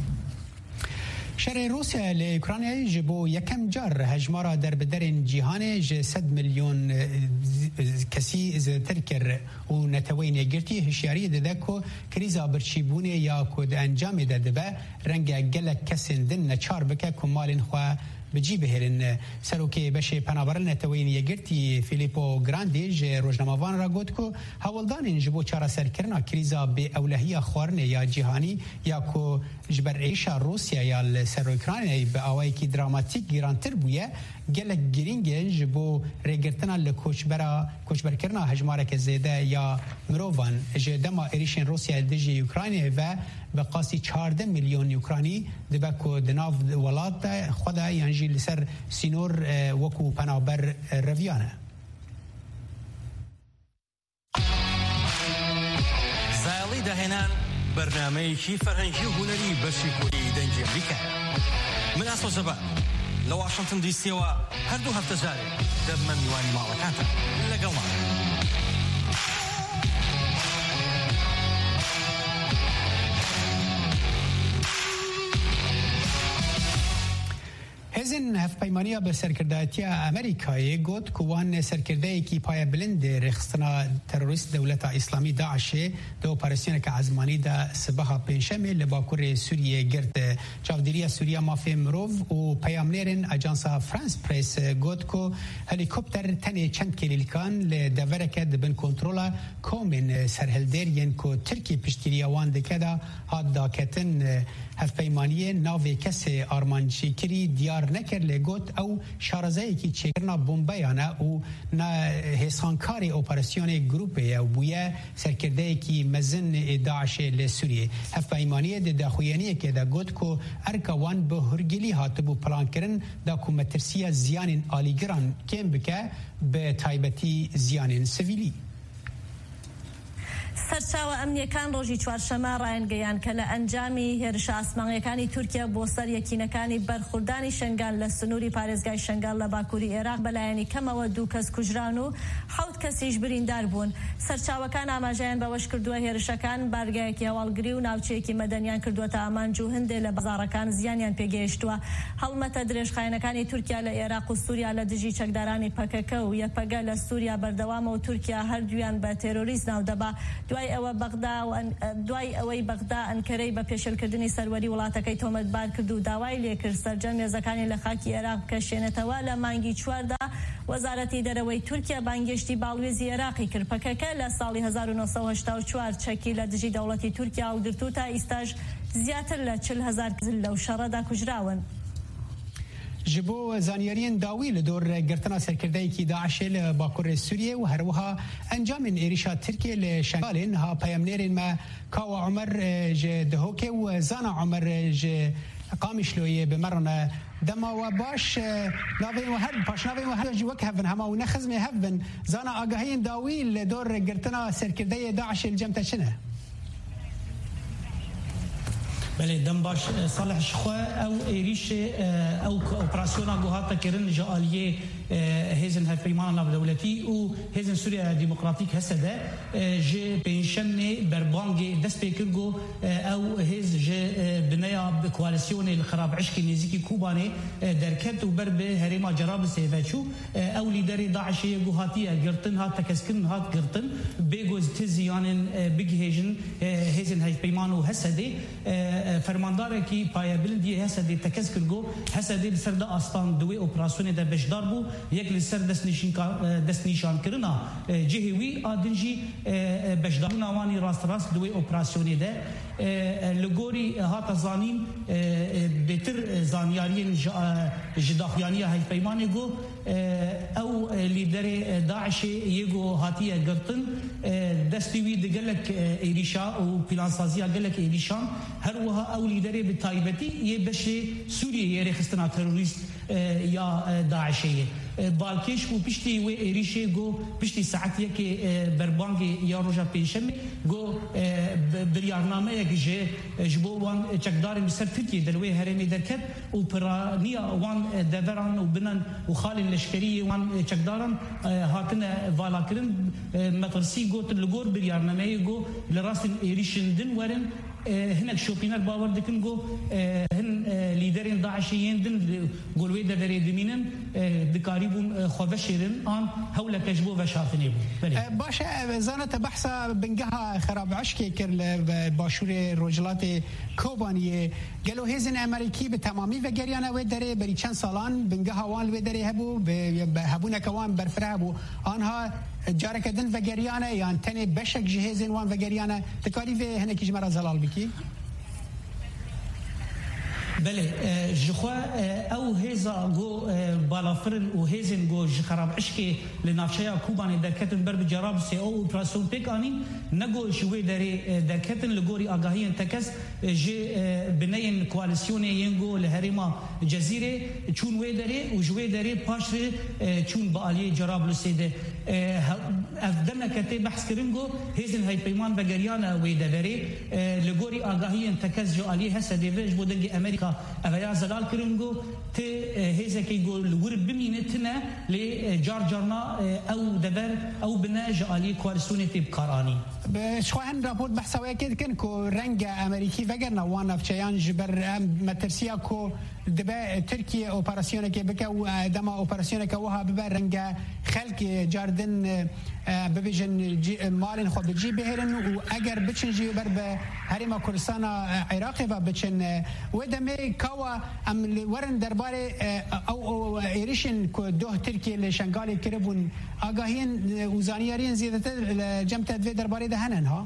شەڕی رووسیا لە ئوکرانیای ji بۆ یەکەم جار هەژمارە دەربەدەرên cîhanê ji sed milyon kesî zêdetir kir û neteweyên yekgirtî hişyariyê dide ku krîza birçîbûnê ya ku di encamê de dibe renge gelek kesên din neçar bike ku malên xwe بجی بهرن سروکی بشه پنابرل نتوین یگرتی فیلیپو گراندی ج روزنامه‌وان را گفت که هولدان جبو چاره سرکرنا کریزا به اولهی خورنه یا جهانی یا کو جبر ایشا روسیا یا سر اوکراینای به اوای کی دراماتیک گرانتر بویه گلک گرینگ جبو رگرتنا لکوچبرا کوچبرکرنا هجماره که زیده یا مروان جدما ایریشن روسیا دجی اوکراینه و به قاسی چهارده میلیون اوکراینی دبکو دناو ولات خدا یعنی لسر سینور وکو پنابر رویانه. زایلی دهنان برنامه‌ی فرهنگی و هنری بەشی کوردی دەنگی ئەمریکا. من ئاسۆ زەبان لە واشنگتن دیسیەوە هەردوو هەفتە جارێ دەبمە میوانی ماڵەکانتان لەگەڵمان. هزن هفپیمانیا به سرکردایتی امریکایی گوت کوان سرکردایی کی پای بلند رخصتنا تروریست دولت اسلامی داعش دو اپراسیون که ازمانی دا صبح پنجشنبه لباکور سوریه گرد چاودیری سوریه مافی مروف و پیامنرن اجانسا فرانس پریس گوت کو هلیکوپتر تنه چند کلیلکان لدورک دبن کنترول کومن سرهلدرین کو ترکی پشتیری وان دکدا هاد داکتن هفپیمانی ناوی کسی آرمانچی کری دیار نکر لگوت او شارزایی که چکرنا بومبیانه و نا حسانکاری اپراسیون گروپی او بویه سرکرده که مزن داعش لسوریه هفپیمانی ده داخویانی که ده گوت که ارکوان به هرگلی هاتبو پلان کرن دا که مترسیه زیان آلیگران کم بکه به تایبتی زیان سویلی. سەرچاوە ئەمنیەکان ڕۆژی چوارشەمە ڕایانگەیان کە لە ئەنجامی هێرشە ئاسمانیەکانی تورکیا بۆ سەر یەکینەکانی بەرخوردانی شنگال لە سنووری پارێزگای شنگال لە باکووری عێراق بەلایەنی کەمەوە دوو کەس کوژران و حەوت کەسیش بریندار بوون. سەرچاوەکان ئاماژەیان بەوەش کردووە هێرشەکان بارگایەکی هەواڵگری و ناوچەیەکی مەدەنیان کردووەتە ئامانج و هەندێک لە بەزاڕەکان زیانیان پێگەیشتووە. هەڵمەتە درێژخایەنەکانی تورکیا لە عێراق و سووریا لە دژی چەکدارانی پەکەکە و یەکپەگە لە سووریا بەردەوامە و تورکیا هەردوویان بە تێرۆریست ناودەبا دوای ئەوە بەغدا و دوای ئەوەی بەغدا ئەنکەرەی بە پێشێلکردنی سەروەری وڵاتەکەی تۆمەتبار کرد و داوای لێکرد سەرجەم مێزەکانی لە خاکی عێراق بکەشێنێتەوە لە مانگی چواردا وەزارەتی دەرەوەی تورکیا بانگشتی باڵوێزی عێراقی کرد. پەکەکە لە ساڵی هەزار و نۆ سەد و هەشتا و چوار چەکی لە دژی دەوڵەتی تورکیا هەڵگرت و تا ئیستاش زیاتر لە چل هەزار لەو شەڕەدا کوژراون. جبو زانیارین داوی لدور گرتنا سرکردهی کی داعش لباکور سوریه و هروها انجام ایریشا ترکیه لشنگالین ها پیامنرین ما کاو عمر ج دهوکه و زانا عمر ج قامشلویه بمرنا دما و باش ناوی و هر باش ناوی و هر جوک هفن هما و نخزم هفن زانا آگاهین داوی لدور گرتنا سرکرده داعش الجمت شنه بله دم باش صالح شخوا او ایریش او اپراسیونا گوهاتا کرن جالیه هزن هالبيمان دولتي و هزن سوريا ديمقراطيك هسدا جي بينشمني بربانجي دست بيكرجو او هز جي بنايا بكواليسيون الخراب عشكي نزيكي كوباني دركت وبرب هريما جراب سيفاتشو او ليدري داعش يجوهاتيه قرطن هات تكسكن هات قرطن بيجوز تزيان بيجهجن هزن هالبيمان وهسدي فرمانداركي بايا بلدي هسدي تكسكرجو هسدي لسرد أصلاً دوي أوبراسيون ده بش ضربو يك لسر دست نشان دست نشان كرنا جهوي آدنجي بش ضربنا واني راس راس دوي أوبراسيون ده لجوري هات زانين بتر زانيارين جداخيانية هاي بيماني جو أو ليدر داعش يجو هاتية قرطن دستوي دقلك إيريشا وبلان سازيا قلك إيريشان هروها أو ليدر بالتايبتي يبشي سوريا يري خستنا تيروريست يا داعشية بالكش و بيشتي و إيريشي جو بيشتي ساعتية كي بربانجي يا رجع بيشمي جو بريارنامة يك جي جبو وان تقدار مسر تركيا دلوي هرمي دركت وبرانيا وان دفران وبنان وخالي الاشكريه وان تقدارن هاتنا فالاكرن مترسي جو تلغور بريارنامة جو لراس إيريشن دن ورن هناك شوبينر باور دكن جو هن ليدرين داعشيين دن قولوا ده دري دمينن دكاريبون خوفشيرن آن هولا كجبو وشافني بو باشا زانت بحثا بنجها خراب عشكي كر باشور رجلات كوبانيه قالوا هزن امريكي بتمامي وگریانه و دره بری چند سالان بنجها وان و دره هبو هبونا كوان برفره بو آنها جارك دن وگریانه يعني تنه بشك جهازن وان وگریانه تكاري في هنا كيج مرا زلال بكي بله جخوا او هزا جو بالافرن و هزن جو خراب عشكي لنافشيا كوباني دركتن برب جراب سي او اوبراسيون بيكاني نگو شوي دري دركتن لغوري اگاهين تكس جي بنين كواليسيون ينگو لهريما جزيره چون وي دري و جوي دري باشر چون بالي جراب لسيده افدنا كتي بحث كرنگو هزن هاي بيمان بگريانا وي دري لغوري اگاهين تكس جو علي هسه ديفج بودنگي امريكا أبيا زلال كرنجو ت هذا كي يقول ورد بمينتنا لجار جارنا أو دبر أو بناج عليه كوارسوني تبكاراني. بشوهن رابط بحثوا كده كن كو رنج أمريكي فجرنا وانا في شيان جبر مترسيا كو دبا تركيا أوبراسيون كي بكو دما أوبراسيون كوها ببر رنج خلق جاردن ببيجن مالن خود بجي بهرن وأجر بتشن جي برب هريما كردستان عراقي وبتشن ودمي كوا أم ورن دربارة أو إيريشن كو دوه تركيا لشنغالي كربون آگاهين وزانيارين زيادة جمت في دربارة دهنن ها.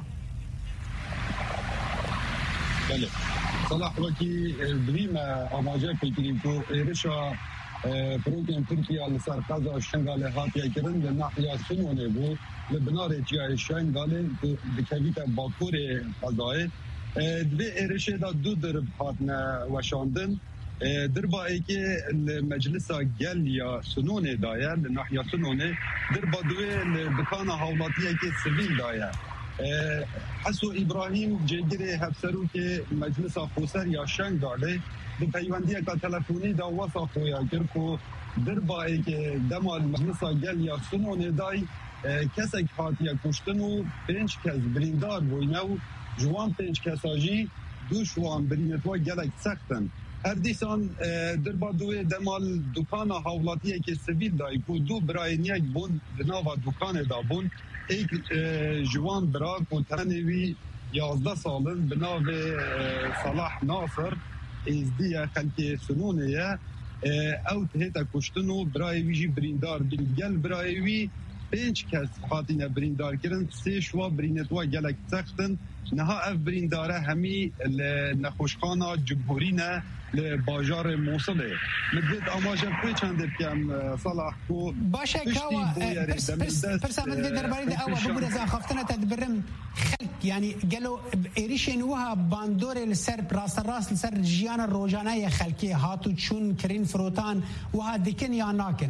بله صلاح وكي بريمة أماجة كيكريكو إيريشا بروجرام تركيا لسر قضاء شنغالي هاتيا كرن لناحية سنوني بو لبنار جاي شنغالي بكويتا باكوري قضاء دبي إيريشا دا دو درب هاتنا وشاندن دربا ايكي المجلسة جاليا سنوني دايا لناحية سنوني دربا دوي البكانة هولاتية كي سبيل دايا حسو إبراهيم جيجري هفسرو كي مجلسة خوسر يا شنغالي بپیوندی کا تلفنی دا وصف یا کرکو دربای که دمال مجلسا گل یا سنون دای کسک هاتیه کشتن و پنج کس بریندار بوینو جوان پنج کساجی دو شوان برینتوا گلک سختن هر دیسان دربا دوی دمال دکان حولاتیه که سویل دای کو دو برای نیک بون بناوا دکان دا بون ایک جوان برا کو تنوی یازده سالن بناوی صلاح ناصر ازدیا خلکی سنونیه او تهیتا کشتنو برای ویجی بریندار بریندگل برای وی پنج کس خاطینه بریندار کرن سه شوا برینتوا گلک سختن نها اف برینداره همی نخوشخانه جمهورینه لباجار موصله مدد آماجم کوی چند بکم صلاح کو باشه کوا پرس پرس پرس آمد به درباره ده اول بقول از خفتنا تدبرم خلق يعني قالوا إيريشين وها باندور السر راس الراس السر جيانا الروجانية خلقي هاتو تشون كرين فروتان وها دكن يا ناكن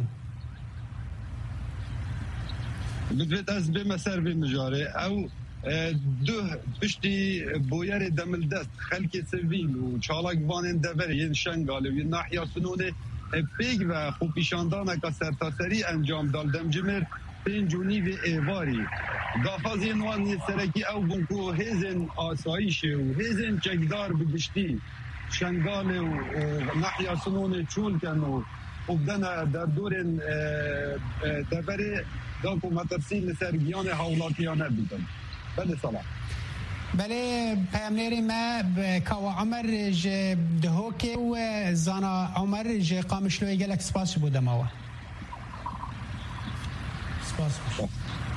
بدفت از بمسار بمجاري او دو پشتی بویر دمل دست خلق سویل و چالاک بانن دور ین شنگاله و ناحیه سنونه پیگ و خوپیشاندان که سرتاسری انجام دال دمجمر پنجونی و ایواری داخازی نوان سرکی او بونکو هیزن آسایش و هیزن چکدار بگشتی شنگال و نحیا سنون چول کن و بدنا در دور دبر داکو مترسیل سرگیان حولاتیانه بیدن. بله سلام. بله پیامنری ما کاوا عمر ج دهوکی و زانا عمر ج قامشلوی گلک سپاس بوده ماوا. سپاس بوده.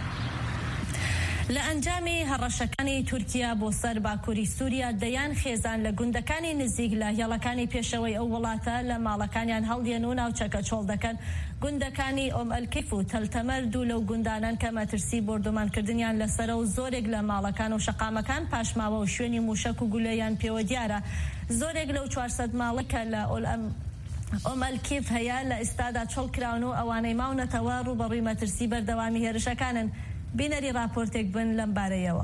لەئەنجامی هەڕەشەکانی تورکیا بۆ سەر باکووری سووریا دەیان خێزان لە گوندەکانی نزیک لە هێڵەکانی پێشەوەی ئەو وڵاتە لە ماڵەکانیان هەڵدێن و ناوچەکە چۆڵ دەکەن. گوندەکانی ئۆم ئەلکیف و تەلتەمەرد و لەو گوندانان کە مەترسی بردومانکردنیان لەسەرە و زۆرێک لە ماڵەکان و شەقامەکان پاشماوە و شوێنی موشک و گولەیان پێوە دیارە. زۆرێک لەو چوارسەد ماڵەکە لە ئۆم ئەلکیف هەیە لە ئێستادا چۆڵ کراون و ئەوانەی ماونەتەوە ڕوبەڕووی مەترسی بەردەوامی هێرشەکانن. بینەری راپۆرتێک بن لەم بارەیەوە.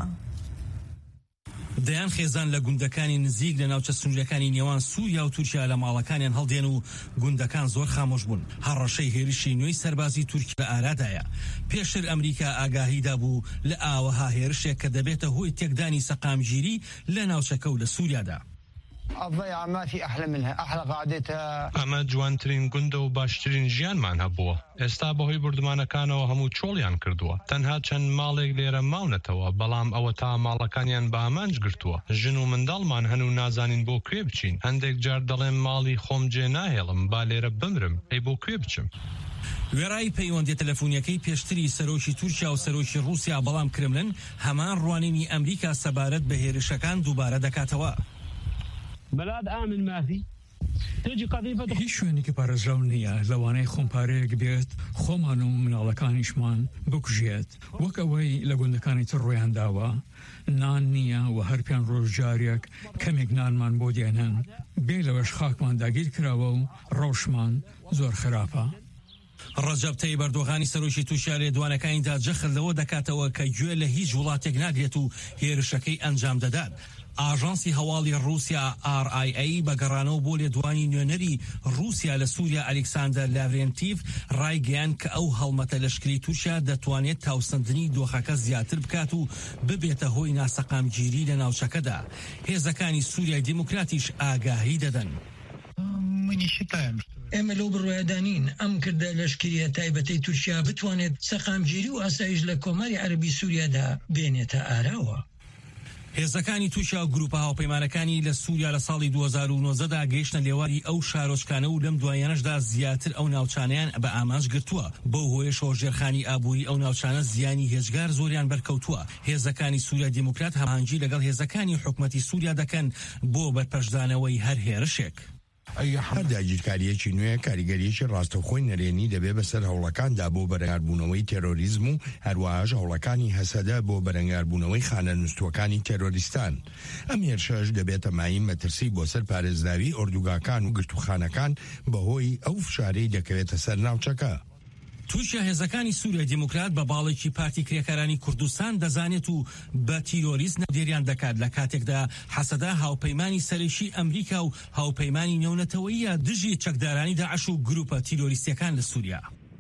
دەیان خێزان لە گوندەکانی نزیک لە ناوچە سنوورەکانی نێوان سووریا و تورکیا لە ماڵەکانیان هەڵدێن و گوندەکان زۆر خامۆش بوون. هەڕەشەی هێرشی نوێی سەربازی تورکی لە ئارادایە. پێشتر ئەمریکا ئاگاهیدا بوو لە ئاوەها هێرشێک کە دەبێتە هۆی تێکدانی سەقامگیری لە ناوچەکە و لە سووریادا. الضيعة ما في أحلى منها أحلى قعدتها ئەمە جوانترین گوندە و باشترین ژیانمان هەبووە. ئێستا بەهۆی بردومانەکانەوە هەموو چۆڵیان کردووە. تەنها چەند ماڵێک لێرە ماونەتەوە، بەڵام ئەوە تا ماڵەکانیان بە ئامانج گرتووە. ژن و منداڵمان هەن و نازانین بۆ کوێ بچین. هەندێک جار دەڵێن ماڵی خۆم جێ ناهێڵم، با لێرە بمرم، ئەی بۆ کوێ بچم؟ وێڕای پەیوەندی تەلەفۆنیەکەی پێشتری سەرۆکی تورکیا و سەرۆکی رووسیا بەڵام کرملن هەمان ڕوانینی ئەمریکا سەبارەت بە هێرشەکان دووبارە دەکاتەوە. بلاد آمن ما في تجي قضيفة هیچ شوێنێکی پارێزراو نییە لەوانەیە خۆمپارەیەک بێت خۆمان و مناڵەکانیشمان بکوژێت وەک ئەوەی لە گوندەکانی تر ڕۆیان داوە. نان نییە و هەرپیان ڕۆژجارێک کەمێک نانمان بۆ دێنن، بێ لەوەش خاکمان داگیر کراوە و ڕەوشمان زۆر خراپە. ڕەجەب تەیب ئەردۆغانی سەرۆکی تووشیا لێدوانەکانیدا جەخت لەوە دەکاتەوە کە گوێ لە هیچ وڵاتێک ناگرێت و هێرشەکەی ئەنجام دەدات. ئاژانسی هەواڵی رووسیا ئار ئای ئەی بەگەڕانەوە بۆ لێدوانی نوێنەری رووسیا لە سووریا ئەلێکساندەر لاڤرێنتیڤ ڕایگەیان کە ئەو هەڵمەتە لەشکری تورکیا دەتوانێت تاوسەندنی دۆخەکە زیاتر بکات و ببێتە هۆی ناسەقامگیری لە ناوچەکەدا. هێزەکانی سووریای دیموکراتیش ئاگاهی دەدەن. ئێمە لەو بڕوایدانین ئەم کردە لەشکریە تایبەتەی تورکیا بتوانێت سەقامگیری و ئاسایش لە کۆماری عەربی سووریادا بێنێتە ئاراوە. هێزەکانی تورکیا و گروپە هاوپەیمانەکانی لە سووریا لە ساڵی دوو هەزار و نۆزدەدا گەیشتە لێواری ئەو شارۆچکانە و لەم دوایانەشدا زیاتر ئەو ناوچانەیان بە ئامانج گرتووە. بەو هۆیەشەوە ژێرخانی ئابووری ئەو ناوچانە زیانی هێزگار زۆریان بەرکەوتووە. هێزەکانی سووریا دیموکرات هەماهەنگی لەگەڵ هێزەکانی حکومەتی سووریا دەکەن بۆ بەرپەرشدانەوەی هەر هێرشێک. هەر داگیرکاریەکی نوێ کاریگەریەکی ڕاستەوخۆی نەرێنی دەبێ بەسەر هەوڵەکاندا بۆ بەرەنگاربوونەوەی تێرۆریزم و هەروەهاش هەوڵەکانی هەسەدە بۆ بەرەنگاربوونەوەی خانە نووستوەکانی تێرۆریستان. ئەم هێرشەش دەبێتە مایم مەترسی بۆ سەر پارێزراوی ئۆردوگاکان و گرتوخانەکان بەهۆی ئەو فشارەی دەکەوێتە سەر ناوچەکە. تووشیا هێزەکانی سووریا دیموکرات بە باڵێکی پارتی کرێکارانی کوردستان دەزانێت و بە تیرۆریست نەودێریان دەکات لە کاتێکدا حەسەدا هاوپەیمانی سەرەکی ئەمریکا و هاوپەیمانی نێونەتەوەییە دژی چەکدارانی داعش و گروپە تیرۆریستیەکان لە سووریا.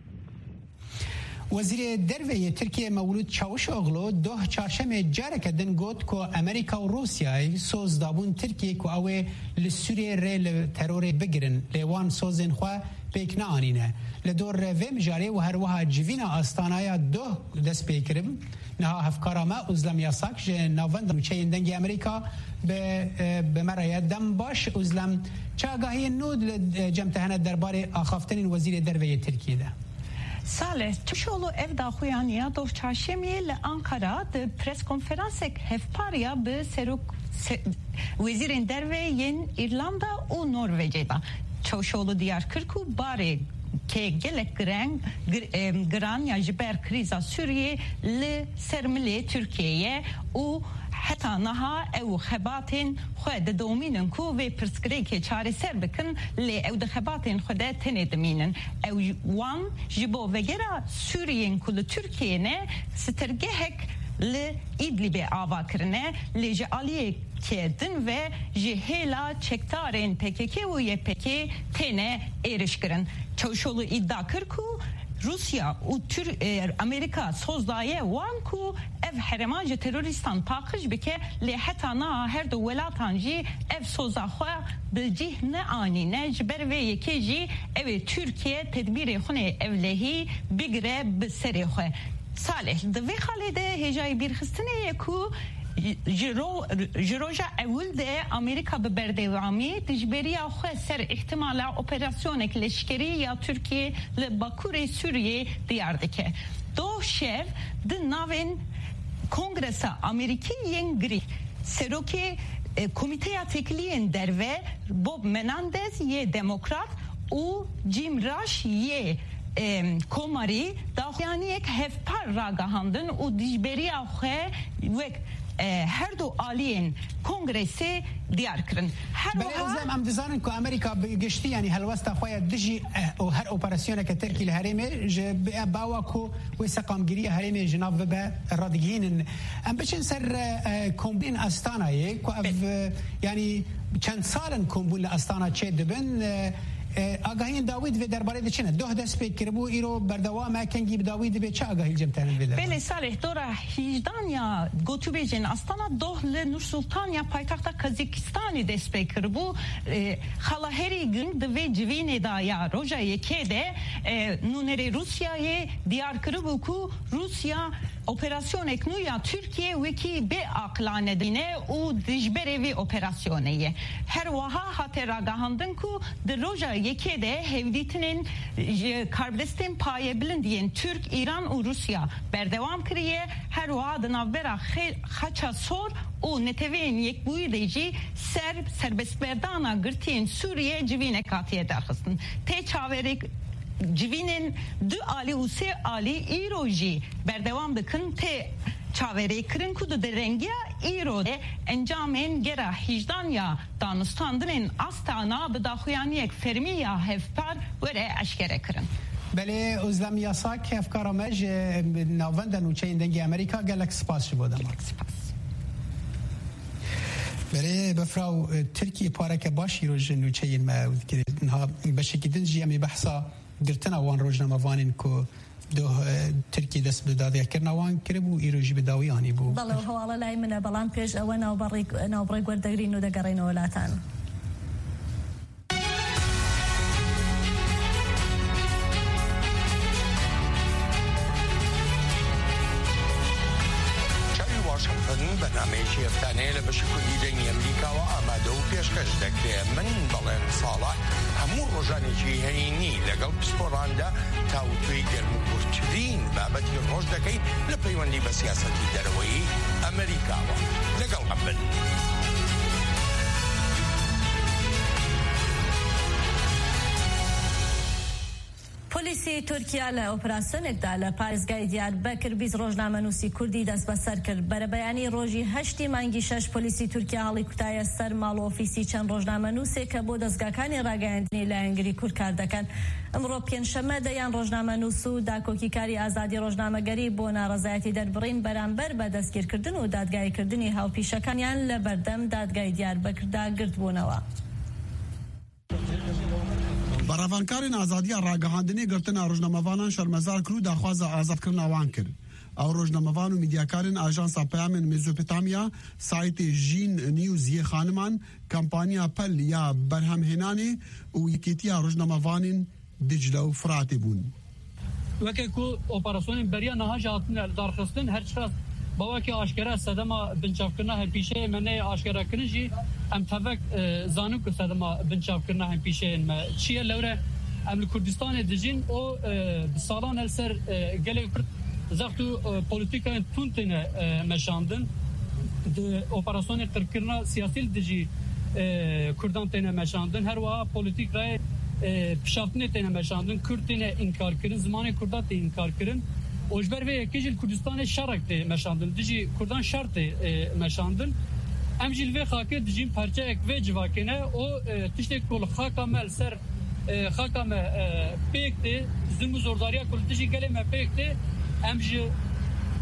وەزیرê derveyê Tirkiye Mevlûd Çavuşoğlu doh çarşemê careke din got ku Amerîka û Rûsyayê soz dabûn Tirkiye ku ew ê li Sûriyê rê li terorê bigirin lê wan sozên xwe pêk neanîne. Li dor vê mijarê û her wiha civîna astanaya doh dest pê kirin. Niha hevkara me Uzlem Yasak ji navenda nûçeyên dengê Amerîka bi me re dem baş Uzlem çagahiyên nû li cem te hene derbarê axaftinên wezîrê derveyê Tirkiye'de. Salih, Çavuşoğlu ev daxuyan ya dov çarşemê li Ankara de pres konferansek hevpariya bi serok wezîrên derve yên İrlanda û Norvêcê da. Çavuşoğlu diyar kir ku barê kê gelek giran giran ya ji ber krîza Sûriyê li ser milê Tirkiyeyê û heta niha ew xebatên xwe didomînin ku vê pirsgirêkê çareser bikin lê ew di xebatên xwe de tenê dimînin. Ew wan ji bo vegera Sûriyên ku li Tirkiyeyê ne stirgehek li İdlibê ava kirine lê ji aliyê kedin ve jihela çektarên P K K û Y P K têne êrişkirin. Çavuşoğlu iddia kir ku Rusya û Tür e, Amerika sozdaye wan ku ev herêman ji terorîstan paqij bike lê heta na her du welatan jî ev soza xwe bi cih neanîne ji ber vê yekê jî ew ê Tirkiye tedbîrê xwe evlehî bigire bi serê xwe. Salih di vê xalê de hêjayî bîrxistinê ye ku ji roja ewil de Amerika bi berdewamî dijberiya xwe ser ihtimala operasyonek leşkerî ya Tirkiye li Bakurê Sûriyê diyar dike. Doh şev di navên Kongresa Amerîkî yên girî serokê Komiteya Tekiliyên Derve Bob Menendez yê Demokrat û Jim Rush yê Komarî daxuyaniyek hevpar ragahandin û dijberiya xwe wek her du aliyên Kongresê diyar kirin. Her em dizanin ku Amerika giştî yani helwesta xwe dijî û her operasyoneke Tirkî li herêmê ji bawa ku wê seqamgiriya herêmê ji nav bibe radigihînin. Em biçin ser kombîn Astanayê ku ev yani çend salin kombûn li Astana çê dibin آگاهی داوید و درباره دچنه ده دست فکر بو ایرو بردوام کنگی بداوید به چه آگاهی جمتن بده بله صالح دورا هیجدان یا گوتوبیجن استانا دوه لنور سلطان یا پایتخت کازاکستانی دست فکر بو خلاهری گن دوی جوین دا یا روجا یکی ده نونری روسیای دیار کربو کو روسیا operasyon eknuya Türkiye veki be aklan edine u dijberevi operasyoneye. Her vaha hatıragahandın ku de roja yekede hevditinin karbestin paye bilindiyen Türk, İran u Rusya berdevam kriye her vaha dınavbera haça sor u neteveyin yekbuyu deji ser serbestberdana gırtiyen Suriye civine katiye derhısın. Te çaverik civinin du ali u se ali iroji berdevam dikin te çavere kirin kudu de rengiya iro de encamen gera hijdan ya danustandının astana bedaxuyaniyek fermiya hevpar vere eşkere kirin. بله ازلام یاساک افکارامج نووندن و چین دنگی امریکا گلک سپاس شبود امک سپاس بله بفراو ترکیه پارک باشی رو جنو چین ما ها بشکی دنجی امی بحثا گرتنا وان روزنامه وانین کو دو ترکی دست به دادیا کرنا وان کربو ایروجی به داویانی بو بله حوالا لای من بلان پیش او ناو بری ناو بری گوردگرین و دگرین ولاتان برنامجی افتانه لبشکل دیدنی امریکا و آماده و پیشکش دکره من بلن صالح همون روزانی چی هینی لگل پسپورانده تاوتوی گرم و برچرین بابتی روز دکی لپیوندی به سیاستی دروی امریکا و لگل قبل پۆلیسی تورکیا لە ئۆپراسیۆنێکدا لە پارێزگای دیاربەکر بیست ڕۆژنامەنووسی کوردی دەست بەسەر کرد. بەرە بەیانی ڕۆژی هەشتی مانگی شەش پۆلیسی تورکیا هەڵی کوتایە سەر ماڵ و ئۆفیسی چەند ڕۆژنامەنووسێک کە بۆ دەستگاکانی ڕاگەیاندنی لایەنگری کورد کار دەکەن. ئەمڕۆ پێنجشەممە دەیان ڕۆژنامەنووس و داکۆکیکاری ئازادی ڕۆژنامەگەری بۆ ناڕەزایەتی دەربڕین بەرامبەر بە دەستگیرکردن و دادگایکردنی هاوپیشەکانیان لە بەردەم دادگای دیاربەکردا گرت بوونەوە. بەڕەوانکارên ئازادیە ڕاگەهاندنê girtina rojnamevana şermezar kir û daxwaza azadkirina wan kir. Ew rojnamevan û medyakarên Ajansa Peyamên Mezopotamiya saytê Jîn News yê xaniman kampanya pel ya berhemhênanê û yekêtiya rojnamevanên Dicle û Firatê bûn. Weke ku operasyonên beriya niha jî hatine darxistin her çiqas bawekî aşkere sedema binçavkirina hempîşeyên me neyê aşkerekirin jî em tevek zanin ku sedema binçavkirina hempîşeyên me çi ye lewre em li Kurdistanê dijîn o bi salan el ser gelê Kurd zextu polîtikayên tund têne meşandin di operasyonê qirkirina siyasî dijî Kurdan têne meşandin her wiha polîtîk re pişaftinê têne meşandin Kurd têne înkar kirin zimanê Kurda tê înkar kirin Ojber ve yekî Kurdistanê şerek tê meşandin dijî Kurdan şer tê meşandin em jî li vê xakê dijîn perçeyek vê civakê ne o tiştek ku li xaka me li ser xaka me pêk tê zulm û zordariya ku dijî gelê me pêk tê em ji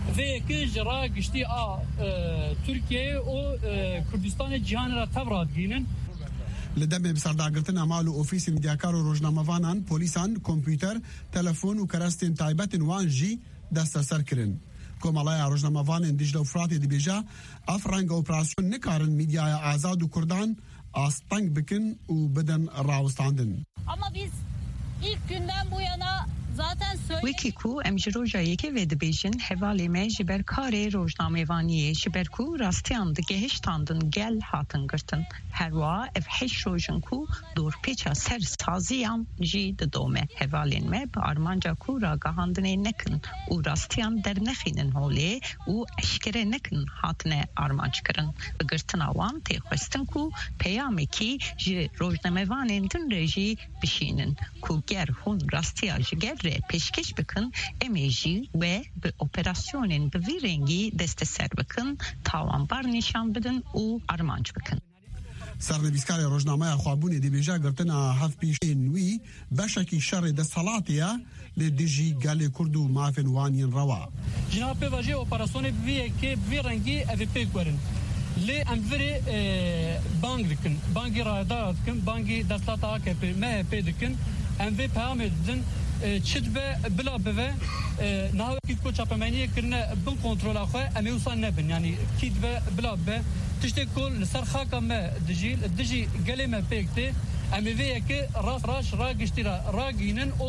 ve ki jara gişti a Türkiye o Kürdistan cihan ra tevrat ginin لدم بسرداگرتن اعمال اوفیس میدیاکار و روزنامه‌وانان پلیسان کامپیوتر تلفن و کرستین تایبەتن وان جی دەستە سەر کردن کۆمەڵایە ڕۆژنامەوانên دیجلە و فراتێ دەبێژە ئەف ڕەنگە ئۆپراسیۆن نکارن میدیایە ئازاد و کوردان ئاستەنگ بکن و بدەن ڕاوستاندن. Ama biz ilk günden bu yana zaten söyledik. Wikiku emjirojayê ke ve dibêjin hevalê me ji ber karê rojnamevaniyê ji ber ku rastiyan digehiştandin gel hatin girtin. Herwa ev heş rojin ku dorpêça ser saziyan jî didome. Hevalên me bi armanca ku ragahandinê nekin û rastiyan dernexînin holê û eşkere nekin hatine armanc kirin. Bi girtina wan tê xwestin ku peyamekî ji rojnamevanên din re jî bişînin ku ger hûn rastiya ji ger re peşkeş bikin emêjî ve bi operasyonên bi vî rengî desteser bikin tawanbar nîşan bidin û armanc bikin. سرنویسکاری روزنامه خوابونی دیبیجا گرتنا هفت پیشین وی بشکی شر دستالاتیا لدیجی گل کردو مافن وانین روا. جناب واجه اپراسیون وی که وی رنگی اوپی کردن. لی اموری بانگ دکن، بانگی رادار دکن، بانگی دستالات آکپی مه پی دکن، اموی پیام دن چید به بلا به نهایی که کوچه پمانی کرنه بل کنترل آخه امیوسان نبین یعنی کید به بلا به تشتی کل سر خاکم ما دجی دجی گلی ما پیکته امیویه که راس راش راگشتی را راگینن او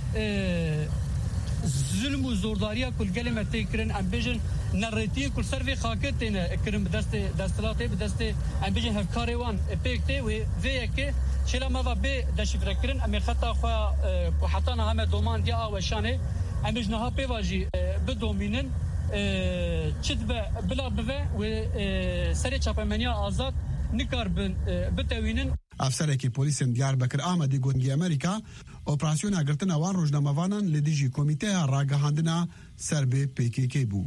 ظلم و زورداریا کل گلی ما تیکرن ام بیشن نراتیو کل سر وی خاکت تینه کرن بدست دستلاته بدست ام بیشن هفکاری وان پیکته و ویه که شلا ما و به دشفره کرن امی خطا خوا حتی نه همه دومان دیا آوشانه امیش نه ها پیواجی بدومینن چید به بلا به و سری چاپمنیا آزاد نکار بتوینن. افسرکی پلیس دیاربکر آمده گونگی امریکا اپراسیون اگرتن وان روزنامه‌وانان لدیجی کمیته راگهاندنا سرب پیکیکی بو.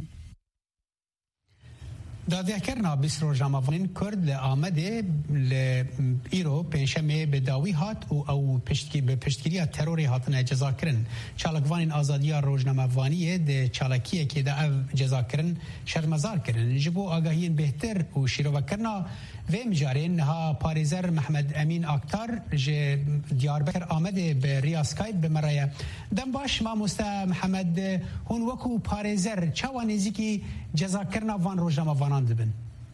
دادگرنا بیست روزنامه‌وان کرد لآمده لایرو پنجشنبه به داوی هات و او پشتگی به پشتگیری تروری هاتن جزا کردن. چالکوان آزادی روزنامه‌وانی ده چالکیه که ده او جزا کردن شرمزار کردن. جبو آگاهی بهتر و شیروکرنا و مجارین ها پاریزر محمد امین اکتار ج دیاربکر آمده به ریا اسکایپ به مرایه دم باش ما مستا محمد هون وکو پاریزر چوانیزی کی جزا کرنا وان روزنامه‌وانان دبن.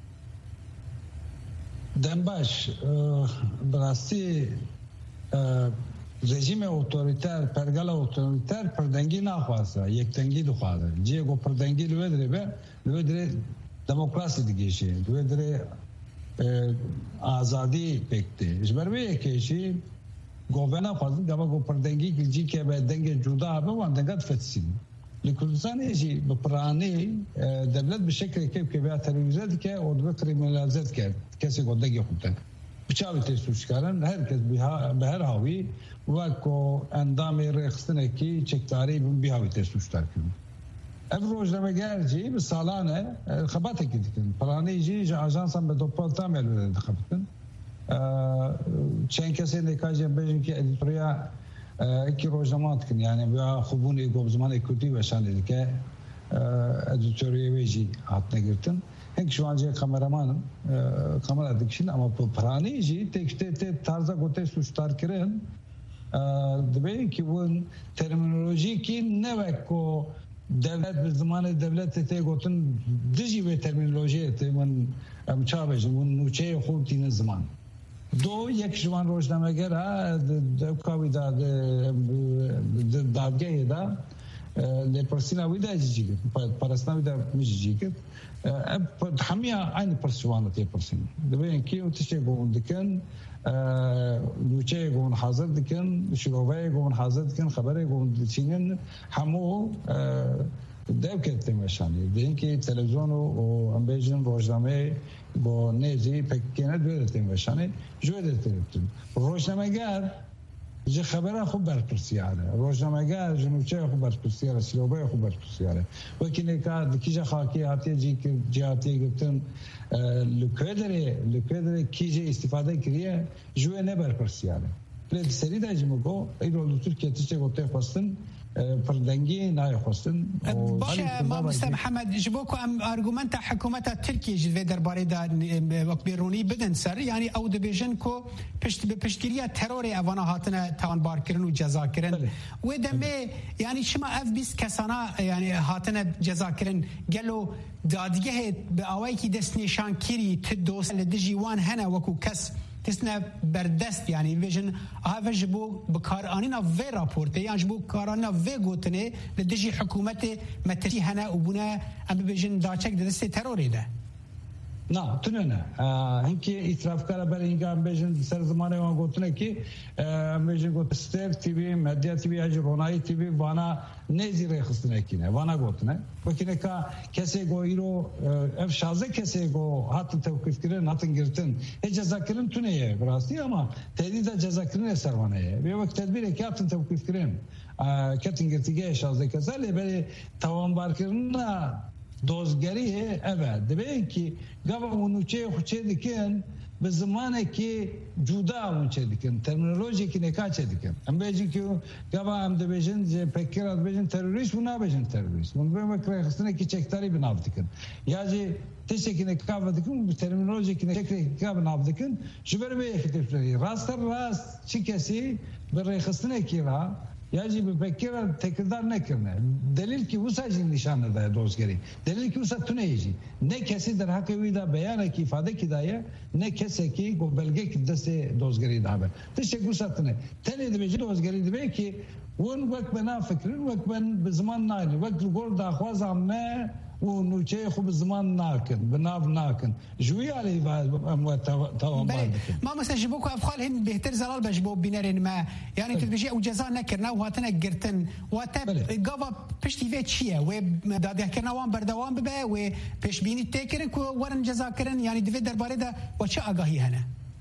دم باش براستی رژیم اوتوریتر پرگل اوتوریتر پردنگی نخواسته یک تنگی دخواسته جه گو پردنگی لودره به لودره دموکراسی دیگه شه لودره آزادی پکته جبرویه که چی گوهنا خواهد گما گو پردنگی کلجی که به دنگ جدا به وان دنگت فتسین لکردستان ایجی بپرانی دولت به شکل که که بیا تروریزد که او دو کریمینالزد کرد کسی گو دنگی خوبتن بچاوی تیسوش کردن هر کس به هر هاوی و کو اندام رخصتنه کی چکتاری بیهاوی تیسوش تر کردن اف روزنامه‌گر جی به سالانه خباته کی دکن پرانی جی آژانس هم به دوپال تامل انتخابتن چند کسی نکاجی بیشتر که ادیتوریا کی روزنامه کن یعنی بیا خوبونی گفت زمان کردی وشان دیدی که ادیتوریا ویجی هات نگرتن هنگ شوانجی کامرمانم کامرا دکشین اما پرانی جی تکته ت تازه گوته سوستار کردن دبی کی اون ترمینولوژی کی نوکو devlet bir zamanı devlet te gotun dizi ve terminoloji te man am çabej mun uçe xultine zaman do yek jwan roznamger ha de kavida de davge da le persina vida jigit parasna vida mijigit hamiya aynı persona te person de ben ki utişe gondiken لوچه گون حاضر دکن شروعه گون حاضر دکن خبره گون دچینن همو دو کتیم وشانی دین که تلویزیون و امبیجن روزنامه با نزی پکینه دویدتیم وشانی جویدتیم روزنامه‌گر جه خبره خوب برپرسیاره روزنامه‌گر جنوچه خوب برپرسیاره سلوبه خوب برپرسیاره وکی نکات کیجا خاکی آتی جی که جاتی گفتن لکودره لکودره کیجا استفاده کریه جوه نه برپرسیاره پلی سری داشتیم کو ایرو Türkiye تیشه گفته خواستن پردنگی نایخواستن باشه ما مست محمد جبوکو ام ارگومنت حکومت ترکیه جوی درباره دا بیرونی بدن سر یعنی او دبیجن کو پشت به پشتگیری ترور اوانا هاتنه توانبار کردن و جزا کردن و دمه یعنی شما اف بیست کسانا یعنی هاتنه جزا کردن گلو دادگه به آوایی که دست نشان کری تدوس لدجی وان هنه وکو کس تسنا بردست يعني فيجن هذا جبو بكارانينا في رابورت يعني جبو كارانينا في غوتني لدجي حكومته متري هنا وبنا ام فيجن داچك دست تروري ده نه تنه هنکی اطراف کار برای اینکه ام بیشتر سر زمانه وان گفتن که ام بیشتر گفت استر تیوی مدیا تیوی اج رونایی تیوی وانا نزیره خستنه کینه وانا گفتنه وکینه که کسی گویرو افشازه کسی گو هات توقیف کردن هاتن گرتن هیچ جزا کردن تونه براستی اما تهدید جزا کردن سروانه به وقت تدبیر که هاتن توقیف کردن کتن گرتیگه افشازه کسی لی برای توانبار کردن دوزگری ہے اول دبی که گاوا اونوچه خوچه دیکن به زمانه که جدا اونچه دیکن ترمینولوژی که نکاچه دیکن ام بیجن که گاوا هم دبیجن جه پکرات بیجن تروریست و نبیجن تروریست من بیم اکره خستنه که چکتاری بناو دیکن یا جه تیشه که نکاو دیکن به ترمینولوژی که نکاو بناو دیکن جبر به یکی تفریدی راست راست چی کسی بر خستنه که را یعنی به فکر تکرار نکنه دلیل که وساجی نشانه ده دوزگری دلیل که وسا تونهیجی نه کسی در حق ویدا بیانه کی ifade کدایه نه کسی کی گو بلگه که دست دوزگری داره تشه وسا تونه تنی دبیجی دوزگری دبی که اون وقت بنا فکرین وقت بن به زمان نانی وقت گل داخواز همه و نوچه خوب زمان ناکن بناف ناکن جوی علی و توان بعد ما مثلا جبوك افخال هن بهتر زلال بجبو بينرين ما يعني تبجي او جزاء نكرنا وهاتنا قرتن واتب قوا بشتي في تشيه و دادي كرنا وان بردوان ببا و بش بيني تكرن ورن جزاء كرن يعني دفي درباره ده وچه آگاهی هنه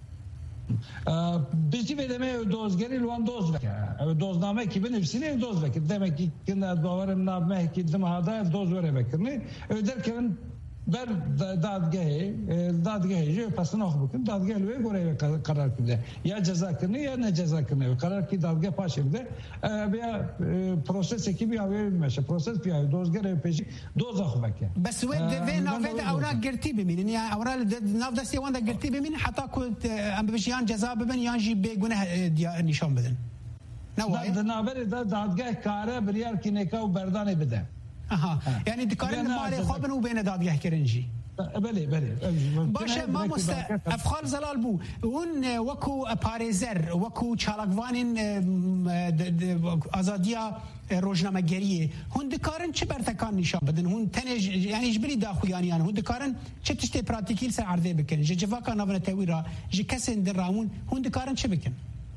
بیشتر بدمه دوزگری لوان دوز وکه دوزنامه کی بنفسینه دوز وکه demek ki کنه باورم نامه کی دم هذا دوز وره بکنه در کن بر دادگاهی دادگاهی جو پس نخ بکن دادگاه لوی گوره قرار کنه یا جزا کنه یا نه جزا کنه قرار کی دادگاه پاش بده بیا پروسس کی بیا میشه پروسس بیا دوزگر پیش دوز خو بکه بس ود في نافد اوراق قرتي بمين يعني اوراق ناف دستي وان قرتي بمين حتى كنت ام بشيان جزا ببن يانجي بگونه نشان بدن نوای دنابر دادگاه کاره بریار کی نکاو بردانه بده اها يعني دكارن مال خوبن وبين دادگاه كرنجي بله بله باشه ما مست افخال زلال بو اون وكو پاريزر وكو چالاگوانين ازاديا روزنامه‌گریه هون دکارن چه برتکان نشان بدن هون تنج یعنی جبری داخویانیان هون دکارن چه تشتی پراتیکیل سر عرضه بکن ج جواکا ناور تویرا ج کسن درامون هون دکارن چه بکن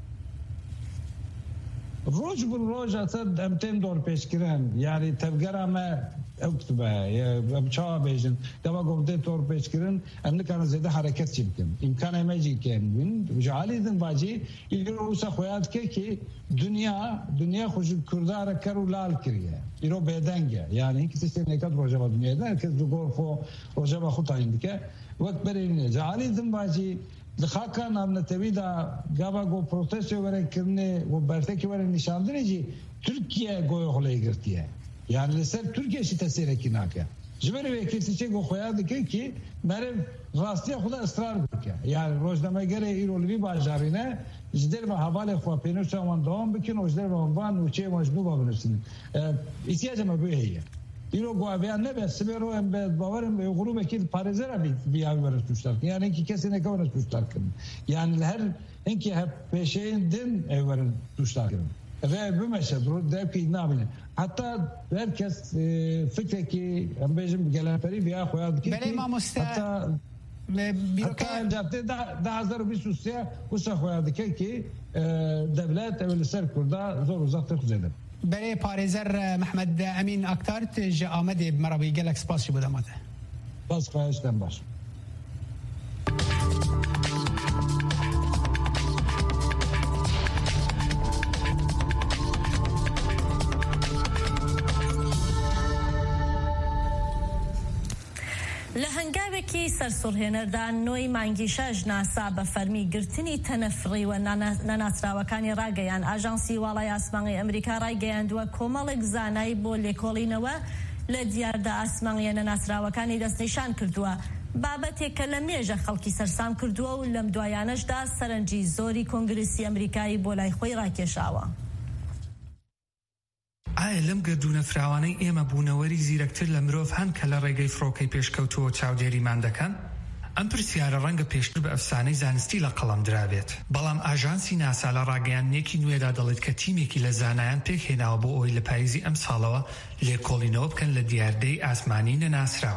روز بر روز اصلا امتن دور پیش کردن یعنی تفکر ما اکتبه یا بچه بیشتر دما گفته دور پیش کردن امریکا زیاده حرکت چی بکن امکان همه کن وین جعلی دن باجی ایرو سخویات که که دنیا دنیا خوش کردار کرو لال کریه ایرو بدنگه یعنی کسی چه نکات روزه با دنیا ده کسی دو گرفو روزه با خود تاین دیگه وقت برینه جعلی دن باجی دخاکا نام نتوی دا گاوا گو پروتست وره کرنه و برته که وره نشاندنه جی ترکیه گوی خلای گرتیه yani لسر ترکیه شی تسیره کی ناکه جبر ve kesi çe go xoya dike ki mere rastiya xuda ısrar bike yani roznamegere irolvi bajarine jder ve havale xwa penu çaman devam bikin ojder ve van uçe majbu babnırsın ihtiyacım bu heye İro guavian ne be sibero em be bavarım ve grubu ki parizera bir bir abi vermişler yani ki kesine kavraşmışlar yani her enki hep peşeyin din evren tuşlar ve bu mesela dev ki ne yapayım hatta herkes fikre ki bizim gelen peri bir xoya ki hatta hatta cadde da da hazır bir susya kusa xoya ki devlet evvel ser kurda zor uzak tuzeden برای پارێزەر محمد ئەمین ئاکتارت ژە ئامادێ بمەڕەوەی گەلێک سپاسی بۆ دەماتە باس خواهشتم باش لە هەنگ بەرگاوێکی سەرسوڕهێنەردا نۆی مانگی شەش ناسا بە فەرمی گرتنی تەنەفڕی و نەناسراوەکانی ڕاگەیان. ئاژانسی واڵای ئاسمانی ئەمریکا ڕایگەیاندووە کۆمەڵێک زانای بۆ لێکۆڵینەوە لە دیاردا ئاسمانیە نەناسراوەکانی دەستنیشان کردووە، بابەتێک کە لە مێژە خەڵکی سەرسام کردووە و لەم دوایانەشدا سەرنجی زۆری کۆنگرسی ئەمریکایی بۆ لای خۆی ڕاکێشاوە. ئایا لەم گردونە فراوانەی ئێمە بوونەوەری زیرەکتر لە مرۆڤ هەن کە لە ڕێگەی فڕۆکەی پێشکەوتووە چاودێریمان دەکەن؟ ئەم پرسیارە ڕەنگە پێشتر بە ئەفسانەی زانستی لە قەڵەم درابێت، بەڵام ئاژانسی ناسا لە ڕاگەیاندنێکی نوێدا دەڵێت کە تیمێکی لە زانایان پێکهێناوە بۆ ئەوەی لە پاییزی ئەم ساڵەوە لێکۆڵینەوە بکەن لە دیاردەی ئاسمانی نەناسراوە.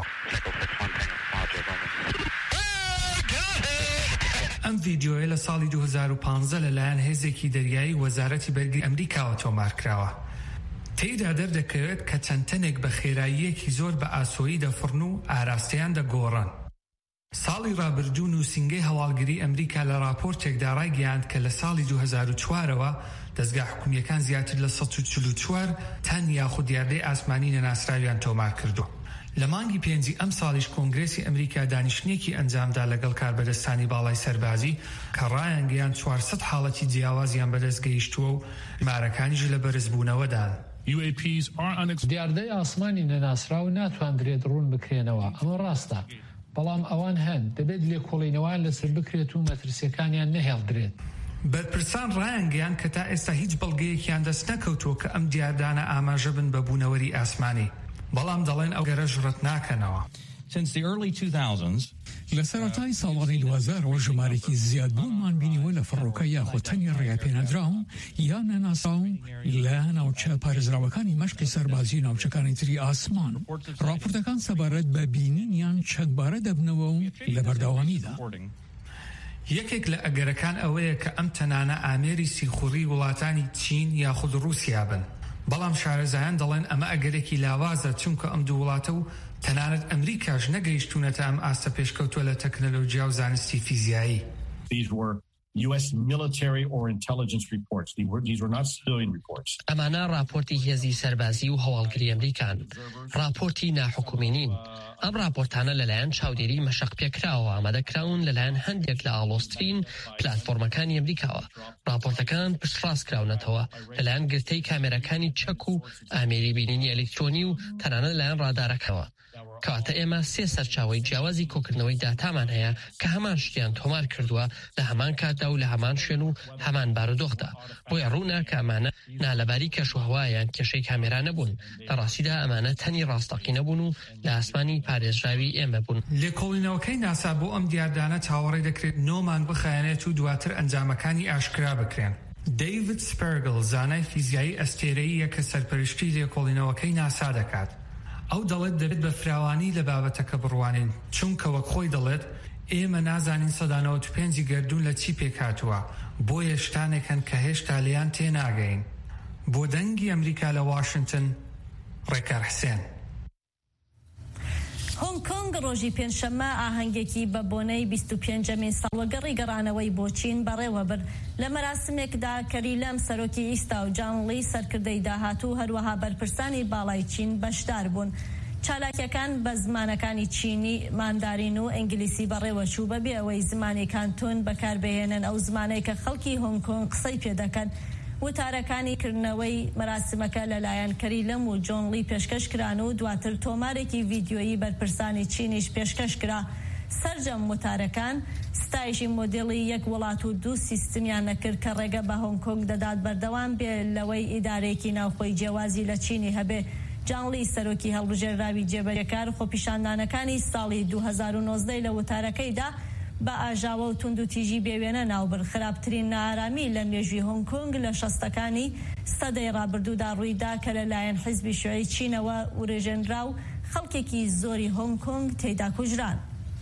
ئەم ڤیدیۆیە لە ساڵی دوو هەزار و پانزە لەلایەن هێزێکی دەریایی وەزارەتی بەرگری ئەمریکاوە تۆمارکراوە. تێیدا دەردەکەوێت کە چەند تەنێک بە خێراییەکی زۆر بە ئاسۆیی دەفڕن و ئاراستەیان دەگۆڕن. ساڵی ڕابردوو نووسینگەی هەواڵگری ئەمریکا لە راپۆرتێکدا ڕایگەیاند کە لە ساڵی دوو هەزار و چوارەوە دەستگا حکومیەکان زیاتر لە سەد و چل و چوار تەن یاخود دیاردەی ئاسمانی نەناسراویان تۆمار کردووە. لە مانگی پێنجی ئەم ساڵیش کۆنگرێسی ئەمریکا دانیشتنێکی ئەنجامدا لەگەڵ کاربەدەستانی باڵای سەربازی کە ڕایانگەیان چوارسەد حاڵەتی جیاوازیان بەدەست گەیشتووە و ژمارەکانیش لە بەرزبوونەوەدان. دیاردەی ئاسمانی نەناسراو ناتوانرێت ڕوون بکرێنەوە، ئەمە ڕاستە، بەڵام ئەوان هەن دەبێت لێکۆڵینەوەیان لەسەر بکرێت و مەترسیەکانیان نەهێڵدرێت. بەرپرسان ڕایانگەیان کە تا ئێستا هیچ بەڵگەیەکیان دەست نەکەوتووە کە ئەم دیاردانە ئاماژە بن بە بوونەوەری ئاسمانی، بەڵام دەڵێن ئەو گەرە ژڕەت ناکەنەوە. لە سەرەتای ساڵانی دوازارەوە ژمارێکی زیاد بوومان بینیوە لە فڕۆکە یاخۆ تەنی ڕێپێنەدراو یان نەناساو لە ناوچە پارێزراوەکانی مەشقی سەربازی ناوچەکانی تری ئاسمان. راپۆرتەکان سەبارەت بە بینینیان چەندبارە دەبنەوە و لە بەردەوامیدا. یەکێک لە ئەگەرەکان ئەوەیە کە ئەم تەنانە ئامێری سیخوڕی وڵاتانی چین یاخود رووسیا بن، بەڵام شارەزایان دەڵێن ئەمە ئەگەرێکی لاوازە چونکە ئەم دوو وڵاتە و تەنانەت ئەمریکاش نەگەیشتوونەتە ئەم ئاستە پێشکەوتووە لە تەکنەلۆجیا و زانستی فیزیایی. U S military or intelligence reports. These were, these were not civilian reports. ئەمانە راپۆرتی هێزی سەربازی و هەواڵگری ئەمریکان، راپۆرتی ناحکومی نین. ئەم راپۆرتانە لەلایەن چاودێری مەشق پێکراوە ئامادەکراون لەلایەن هەندێک لە ئاڵۆسترین پلاتفۆرمەکانی ئەمریکاوە. راپۆرتەکان پشتڕاستکراونەتەوە لەلایەن گرتەی کامێرەکانی چەک و ئامێری بینینی ئەلکترۆنی و تەنانەت لەلایەن ڕادارەکەوە. کەواتە ئێمە سێ سەرچاوەی جیاوازی کۆکردنەوەی داتامان هەیە کە هەمان شتیان تۆمار کردووە لە هەمان کاتدا و لە هەمان شوێن و هەمان بارودۆخدا، بۆیە ڕوونا کە ئەمانە نالەباری کەشوهەوایان کێشەی کامێرا نەبوون، لە ڕاستیدا ئەمانە تەنی ڕاستەقی نەبوون و لە ئاسمانی پارێزراوی ئێمە بوون. لێکۆڵینەوەکەی ناسا بۆ ئەم دیاردانە چاوەڕێ دەکرێت نۆ مانگ بخایەنێت و دواتر ئەنجامەکانی ئاشکرا بکرێن. دەیڤد سپەرگڵ زانای فیزیایی ئەستێرەیە کە سەرپەرشتی لێکۆڵینەوەکەی ناسا دەکات. ئەو دەڵێت دەبێت بە فراوانی لە بابەتەکە بڕوانین، چونکە وەک خۆی دەڵێت ئێمە نازانین سەدانەوە و پێنجی گردون لە چی پێکاتووە، بۆیە شتانێکن کە هێشتا لیان تێناگەین. بۆ دەنگی ئەمریکا لە واشنگتن، ڕێکار حسێن. هۆنگ کۆنگ ڕۆژی پێنجشەممە ئاهەنگێکی بە بۆنەی بیست و پێنجەمین ساڵوەگەڕی گەڕانەوەی بۆ چین بەڕێوە برد. لە مەراسمێکدا کەری لەم سەرۆکی ئیستا و جانڵی سەرکردەی داهاتوو هەروەها بەرپرسانی باڵای چین بەشدار بوون. چالاکیەکان بە زمانەکانی چینی، ماندارین و ئینگلیسی بەڕێوە چوو بەبێ ئەوەی زمانی کانتۆن بەکاربهێنن، ئەو زمانەی کە خەڵکی هۆنگ کۆنگ قسەی پێ دەکەن. وتارەکانی کردنەوەی مەراسمەکە لەلایەن کەری لەم و جۆنڵی پێشکەش کران و دواتر تۆمارێکی ڤیدیۆیی بەرپرسانی چینیش پێشکەش کرا. سەرجەم وتارەکان ستایشی مۆدێڵی یەک وڵات و دوو سیستمیان نەکرد کە ڕێگە بە هۆنگ کۆنگ دەدات بەردەوام بێ لەوەی ئیدارێکی ناوخۆی جیاوازی لە چینی هەبێ. جانڵی سەرۆکی هەڵبژێراوی جێبەجێکار خۆپیشاندانەکانی ساڵی دوو هەزار و نۆزدە لە وتارەکەیدا بە ئاژاوە و تونند و تیژی بێوێنە ناوبر خراپترین نائارامی لە مێژووی هۆنگ کۆنگ لە شەستەکانی سەدەی ڕابردوودا ڕوویدا کە لەلایەن حیزبی شیوعی چینەوە وڕێژێنرا و خەڵکێکی زۆری هۆنگ کۆنگ تێیدا کوژران.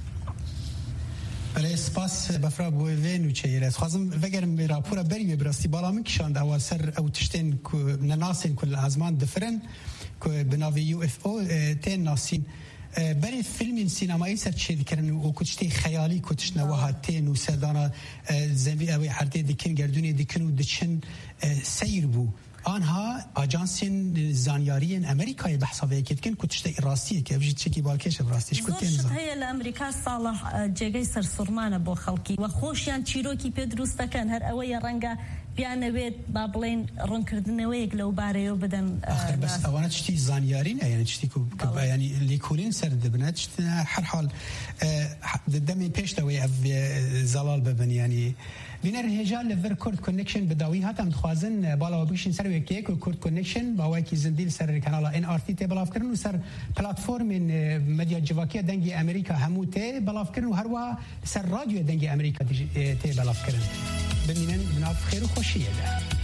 بله سپاس بفرا بوی نوچه خواستم وگرم راپورا بریم براستی بالا من کشاند او سر او تشتین که نناسین کل ازمان دفرن که بناوی یو اف او تین ناسین برای فیلم سینمایی سر چه دکرن و کتشتی خیالی کتش نوها تین و سردانا زمین اوی حرده دکن گردونی دکن و دچن سیر بو آنها آژانسین زانیاری امریکای بحثاوی کردن که تشتی راستیه که بجید چکی بالکش براستیش کردن زور هي لامریکا صالح جێگەی سەرسوڕمانە بۆ خەڵکی و خۆشیان چیرۆکی پێ دروست دەکەن هەر ئەوەیە ڕەنگە بیانەوێت با بڵێن ڕوونکردنەوەیەک لەو بارەیەوە بدەن آخر بس ئەوانە تشتی زانیارین یعنی تشتی ینی لیکولین سەر دەبنێت هەر حال دەمێ پێشتەوەی ئەو زەڵال ببن ینی بینەر هێژا لەڤەر کورد کۆنێکشن بەداوی هاتم دخوازن باڵەوە بکشین سەر وێکەیەک و کورد کۆنێکشن باوایکی زندیل سەر کەناڵە ئێن ئار تی تێ بەڵاوکردن و سەر پلاتفۆرمین مەدیا جیڤاکیە دەنگی ئەمریکا هەموو تێ بەڵاوکردن و هەروە سەر رادیۆ دەنگی ئەمریکا تێ بەڵاوکردن ببینن بناو خێر و خۆشیەدا.